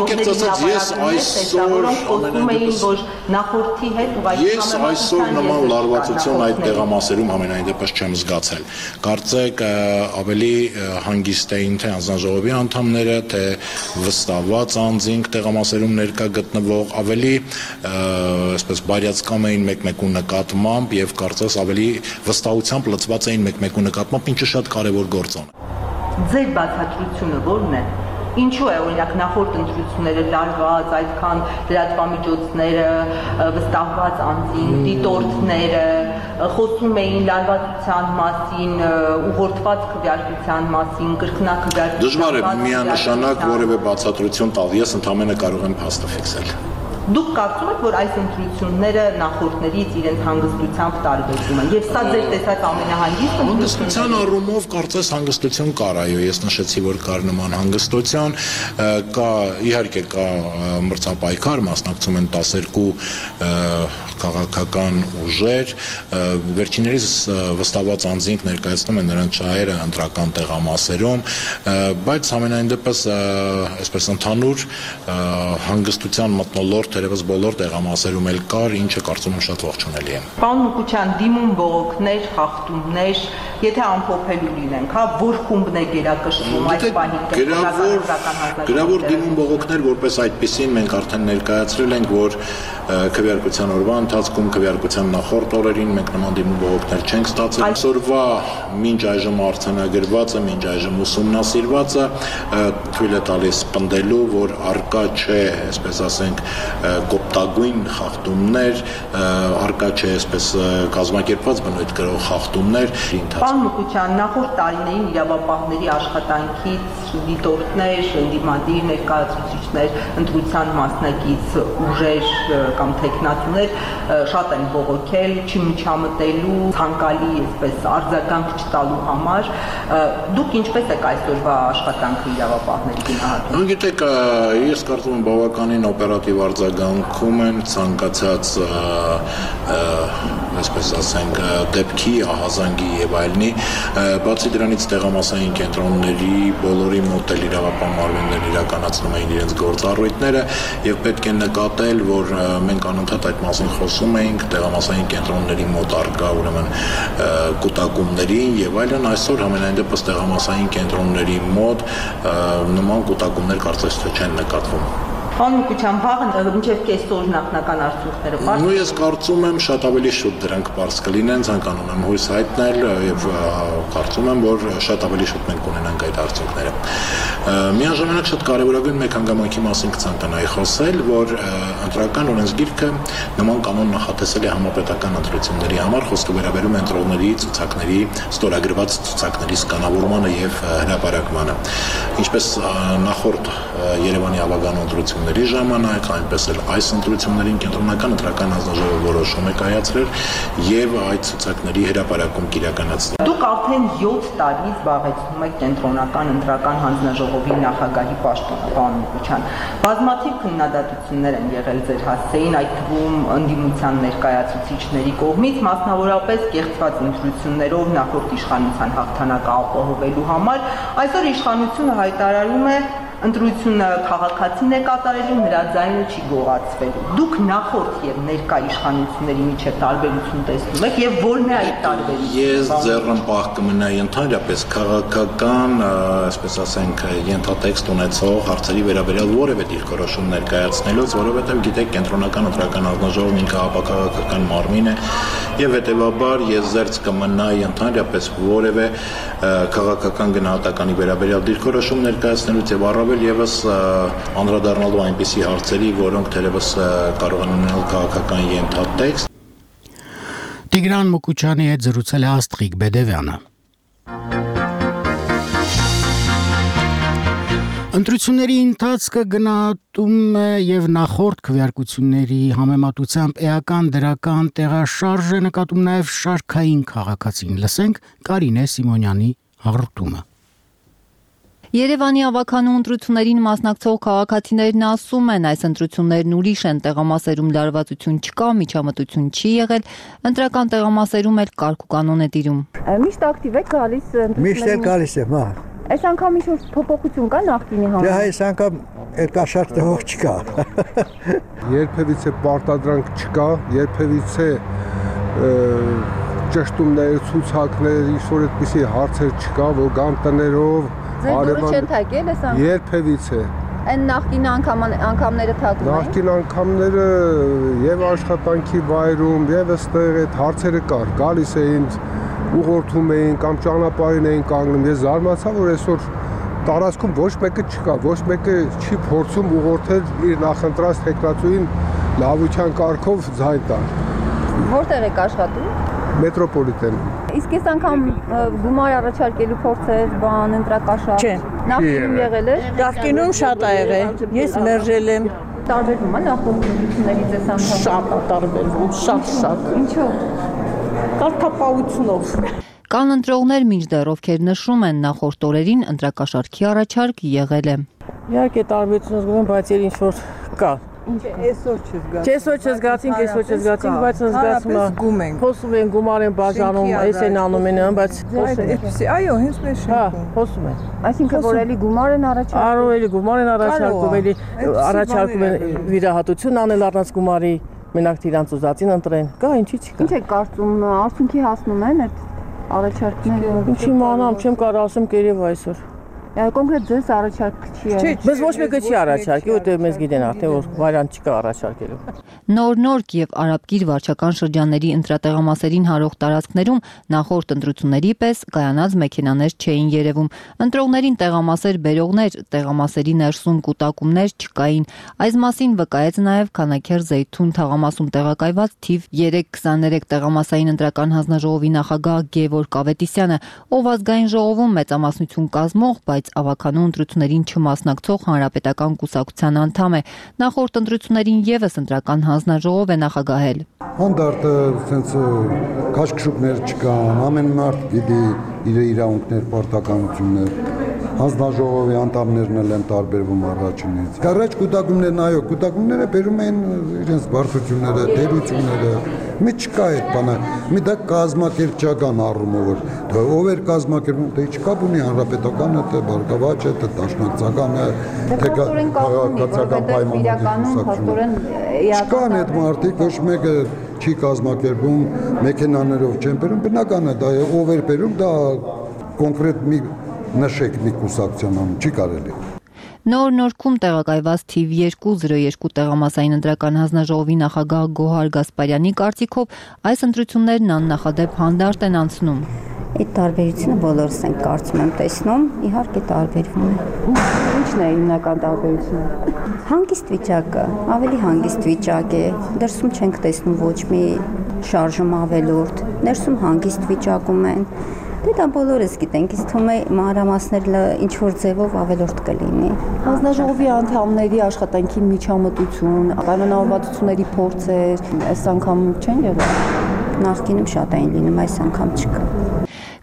նախորդի հետ ես այսօր նման լարվածություն այդ տեղամասերում ամենայն դեպս չեմ զգացել։ Կարծեք ավելի հանգիստ էին թե հանձնաժողովի անդամները, թե վստահված անձինք տեղամասերում ներկա գտնվող, ավելի այսպես բարյացկամ էին մեկ-մեկու նկատմամբ եւ կարծես ավելի վստահությամբ լծված էին մեկ-մեկու նկատմամբ, ինչը շատ կարեւոր գործոն է։ Ձեր բացատրությունը ո՞րն է։ Ինչու է օրինակ նախորդ ընտրությունները լարված, այդքան լրատվամիջոցները, վստահված անձինք, դիտորդները խոսում էին լարվածության մասին, ուղղորդված քվեարկության մասին, կրկնակվեարկության։ Դժվար է միանշանակ որևէ բացատրություն տալ, ես ընդհանրապես կարող եմ փաստը ֆիքսել։ Դուք կարծում եք, որ այս ընտրությունները նախորդներից իրենց հանգստությամբ տարբերվում են, եւ սա ձեր տեսած ամենահանգիստ հանգստության առումով կարծես հանգստություն կար, այո, ես նշեցի, որ կար նման հանգստություն, կա իհարկե կա մրցապայքար, մասնակցում են 12 քաղաքական ուժեր, վերջիններիս վստահված անձինք ներկայացնում են նրանց շահերը ընտրական տեղամասերում, բայց ամենայն դեպս այսպես ընդհանուր հանգստության մթնոլորտ թերևս բոլոր տեղամասերում էլ կար, ինչը կարծում եմ շատ ողջունելի է։ Պարոն Մուկուչյան, դիմում բողոքներ, խախտումներ, եթե ամփոփելու լինենք, հա, որ խումբն է գերակշռում այս պահին գրավոր դիմում բողոքներ որպես այդպեսին մենք արդեն ներկայացրել ենք, որ քվեարկության օրվա ընթացքում քվեարկության նախորդ օրերին մենք նման դիմում բողոքներ չենք ստացել։ Այսօրվա մինչ այժմ արձանագրվածը, մինչ այժմ ուսումնասիրվածը թույլ է տալիս պնդելու, որ արկա չէ, այսպես ասենք, կոպտագույն խախտումներ, արկա չէ, այսպես կազմակերպված բնույթ կրող խախտումներ։ Պարոն Մուկուչյան, նախորդ տարիներին իրավապահների աշխատանքից դիտորդներ, ընդդիմադիր ներկայացուցիչներ, ընտրության մասնակից ուժեր կամ թեկնածուներ շատ են բողոքել, չմիջամտելու, ցանկալի, այսպես արձագանք չտալու համար։ Դուք ինչպես եք այսօրվա աշխատանքը իրավապահների գնահատում։ Գիտեք, ես կարծում եմ բավականին օպերատիվ արձագանքում են ցանկացած այսպես ասենք դեպքի, ահազանգի եւ այլնի, բացի դրանից տեղամասային կենտրոնների բոլորի մոտ էլ իրավապահ մարմիններն իրականացնում էին իրենց գործառույթները եւ պետք է նկատել, որ մենք անընդհատ այդ մասին խոսում էինք տեղամասային կենտրոնների մոտ արկա ուրեմն կուտակումներին եւ այլն, այսօր ամենայն դեպս տեղամասային կենտրոնների մոտ նման կուտակումներ կարծես թե չեն նկատվում։ Պարոն Մուկուչյան, վաղը մինչև կեսօր նախնական արդյունքները պարզ։ Ես կարծում եմ շատ ավելի շուտ դրանք պարզ կլինեն, ցանկանում եմ հույս հայտնել եւ կարծում եմ, որ շատ ավելի շուտ մենք կունենանք այդ արդյունքները։ Միաժամանակ շատ կարևորագույն մեկ հանգամանքի մասին կցանկանայի խոսել, որ ընտրական օրենսգիրքը նման կանոն նախատեսել է համապետական ընտրությունների համար, խոսքը վերաբերում է ընտրողների ցուցակների, ստորագրված ցուցակների սկանավորմանը եւ հրապարակմանը։ Ինչպես նախորդ Երևանի ավագան ընտրությունների ժամանակ, այնպես էլ այս ընտրություններին կենտրոնական ընտրական հանձնաժողովը որոշում է կայացրել եւ այդ ցուցակների հրապարակում կիրականացնել։ Դուք արդեն 7 տարի զբաղեցնում եք կենտրոնական ընտրական հանձնաժողովի նախագահի պաշտոնը, պարոն Մուկուչյան։ Բազմաթիվ քննադատություններ են եղել ձեր հասցեին, այդ թվում ընդդիմության ներկայացուցիչների կողմից, մասնավորապես կեղծված ընտրություններով նախորդ իշխանության հաղթանակը ապահովելու համար։ Այսօր իշխանությունը հայտարարում է ընտրությունը քաղաքացին է կատարելու, նրա ձայնը չի գողացվելու։ Դուք նախորդ եւ ներկա իշխանությունների միջև տարբերություն տեսնում եք եւ ո՞րն է այդ տարբերությունը։ Ես ձեռնպահ կմնայի ընդհանրապես քաղաքական, այսպես ասենք, ենթատեքստ ունեցող հարցերի վերաբերյալ որևէ դիրքորոշում ներկայացնելուց, որովհետեւ գիտեք, կենտրոնական ընտրական հանձնաժողովն ինքը ապակաղակական մարմին է եւ հետեւաբար ես զերծ կմնայի ընդհանրապես որևէ քաղաքական գնահատականի վերաբերյալ դիրքորոշում ներկայացնելուց եւ առավել եւս անդրադառնալու այնպիսի հարցերի, որոնք թերևս կարող են ունենալ քաղաքական ենթատեքստ։ Տիգրան Մուկուչյանի հետ զրուցել է Աստղիկ Բեդևյանը։ Ընտրությունների ընթացքը գնահատում է եւ նախորդ քվեարկությունների համեմատությամբ էական դրական տեղաշարժ է նկատում նաեւ շարքային քաղաքացին։ Լսենք Կարինե Սիմոնյանի հաղորդումը։ Երևանի ավականու ընտրություններին մասնակցող քաղաքացիներն ասում են, այս ընտրություններն ուրիշ են, տեղամասերում լարվածություն չկա, միջամտություն չի եղել, ընտրական տեղամասերում էլ կարգ ու կանոն է տիրում։ Միշտ ակտիվ եք գալիս ընտրություններին։ Միշտ էլ գալիս եմ, հա։ Այս անգամ ինչ-որ փոփոխություն կա նախկինի համար։ Դե այս անգամ երկաշարժ տեղ չկա։ Երբևիցե պարտադրանք չկա, երբևիցե ճշտումներ, ցուցակներ, ինչ-որ այդպիսի հարցեր չկա, որ գան տներով Ձեր չեն թակել այս անգամ։ Երբևիցե։ Այն նախկին անգամները թակում են։ Նախկին անգամները եւ աշխատանքի վայրում եւ այստեղ այդ հարցերը կար, գալիս էին, ուղղորդում էին կամ ճանապարհին էին կանգնում։ Ես զարմացա, որ այսօր տարածքում ոչ մեկը չկա, ոչ մեկը չի փորձում ուղղորդել իր նախընտրած տեխնացուին լավության կարգով ձայն տալ։ Որտեղ եք աշխատում։ Մետրոպոլիտենում։ Իսկ այս անգամ գումար առաջարկելու փորձեր, ընտրակաշարժ։ Չէ։ Նախկինում եղել է։ Նախկինում շատ ա եղել։ Ես մերժել եմ։ Տարբերվում է նախորդ ընտրություններից այս անգամ։ Շատ ա տարբերվում, շատ։ Ինչու՞։ Կարգապահությունով։ Կան ընտրողներ մինչդեռ, ովքեր նշում են նախորդ օրերին ընտրակաշարքի առաջարկ եղել է։ Իհարկե տարբերություն զգում եմ, բայց ինչ որ կա։ Այսօր չզգացինք, բայց զգացում եմ։ Խոսում են, գումար են բաժանում, այս են անում են, բայց այո, հենց մեր շենքում։ Խոսում են։ Այսինքն որ էլի գումար են առաջարկում։ Արո էլի գումար են առաջարկում, էլի առաջարկում են վիրահատություն անել առանց գումարի, մենակ իրանց ուզածին ընտրեն։ Կա, ինչի՞ չկա։ Ինչ եք կարծում, արդյունքի հասնում են այդ առաջարկները։ Ինչի իմանամ, չեմ կարող ասեմ կերև այսօր։ Կոնկրետ ձեզ առաջարկ չի եղել։ Մեզ ոչ մեկը չի առաջարկի, որտեղ մեզ գիտեն արդեն որ վարիանտ չկա առաջարկելու։ Նոր-նորկ եւ արաբկիր վարչական շրջանների ընտրատեղամասերին հարող տարածքներում նախորդ ընտրությունների պես կայանած մեքենաներ չէին երևում։ Ընտրողներին տեղամասեր բերողներ, տեղամասերի ներսում կուտակումներ չկային։ Այս մասին վկայեց նաեւ Քանաքեր Զեյթուն թաղամասում տեղակայված թիվ 323 տեղամասային ընտրական հանձնաժողովի նախագահ Գևորգ Ավետիսյանը, ով ազգային ժողովում մեծամասնություն կազմող, բայց ավականու ընտրություններին չմասնակցող հանրապետական կուսակցության անդամ է։ Նախորդ ընտրություններին եւս ընտրական հանձնաժողով է նախագահել։ Հանդարտը sense քաշքշուկներ չկան, ամեն մարդ գիտի իր իրավունքներ, պարտականություններ։ Հանձնաժողովի անդամներն էլ են տարբերվում առաջինից։ Առաջ կուտակումներն, այո, կուտակումները բերում են իրենց բարդությունները, դերությունները։ Մի չկա այդ բանը, մի դա կազմակերպչական առումով որ ով էր կազմակերպում, թե չկա բունի հանրապետականը, թե բարգավաճը, թե դաշնակցականը, թե քաղաքացիական պայմաններում չկան այդ մարդիկ, ոչ մեկը չի կազմակերպում, մեքենաներով չեն բերում, բնական է դա ով էր բերում, դա կոնկրետ մի նշեք մի կուսակցություն չի կարելի։ Նոր-նորքում տեղակայված թիվ 202 տեղամասային ընտրական հանձնաժողովի նախագահ Գոհար Գասպարյանի կարծիքով այս ընտրություններն աննախադեպ հանդարտ են անցնում։ Այդ տարբերությունը բոլորս ենք կարծում եմ տեսնում, իհարկե տարբերվում է։ Ինչն է հիմնական տարբերությունը։ Հանգիստ վիճակը, ավելի հանգիստ վիճակ է։ Դրսում չենք տեսնում ոչ մի շարժում ավելորդ, ներսում հանգիստ վիճակում են։ Դե դա բոլորս գիտենք, իսկ թվում է մանրամասները ինչ որ ձևով ավելորդ կլինի։ Հանձնաժողովի անդամների աշխատանքի միջամտություն, կանոնավորվածությունների փորձեր, այս անգամ չեն եղել։ Նախկինում շատ էին լինում, այս անգամ չկա։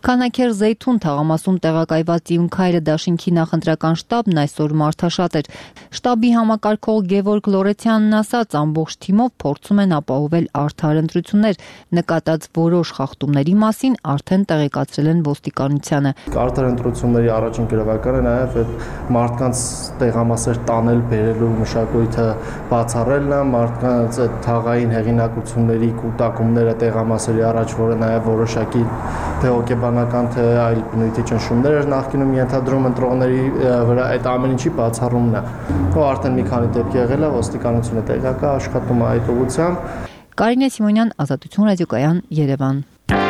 Քանաքեր Զեյթուն թաղամասում տեղակայված Իմ Քայլը դաշինքի նախընտրական շտաբն այսօր մարդաշատ էր։ Շտաբի համակարգող Գևորգ Լորեցյանն ասաց, ամբողջ թիմով փորձում են ապահովել արդար ընտրություններ, նկատած որոշ խախտումների մասին արդեն տեղեկացրել են ոստիկանությանը։ Արդար ընտրությունների առաջին գրավականը նաև այդ մարդկանց տեղամասեր տանել, բերելու մշակույթը բացառելն է, մարդկանց այդ թաղային հեղինակությունների կուտակումները տեղամասերի առաջ, որը նաև որոշակի թե հոգեբանական, թե այլ բնույթի ճնշումներ էր նախկինում ենթադրում ընտրողների վրա, այդ ամեն ինչի բացառումն է։ Ու արդեն մի քանի դեպք եղել է, ոստիկանությունը տեղակ է աշխատում այդ ուղղությամբ։ Կարինե Սիմոնյան, Ազատություն ռադիոկայան, Երևան։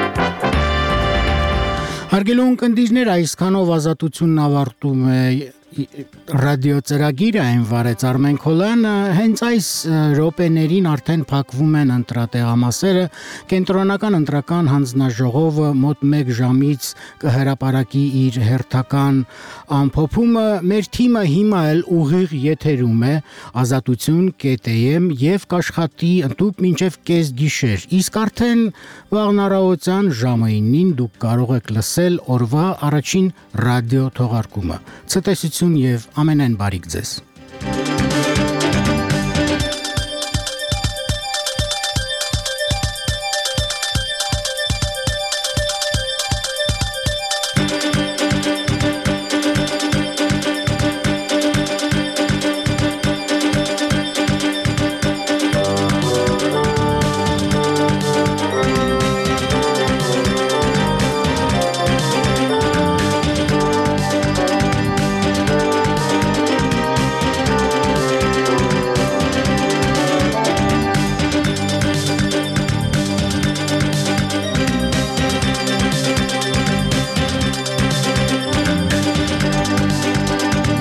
Հարգելի ունկնդիրներ, այսքանով Ազատությունն ավարտում է ռադիոծրագիրը, այն վարեց Արմեն Քոլյանը, հենց այս րոպեներին արդեն փակվում են ընտրատեղամասերը, կենտրոնական ընտրական հանձնաժողովը մոտ 1 ժամից կհրապարակի իր հերթական ամփոփումը, մեր թիմը հիմա էլ ուղիղ եթերում է azatutun.am եւ կաշխատի ընդհուպ մինչեւ կեսգիշեր, իսկ արդեն վաղն առավոտյան ժամը 9-ին դուք կարող եք լսել օրվա առաջին ռադիո թողարկումը։ Ցտեսություն եւ ամենայն բարիք ձեզ։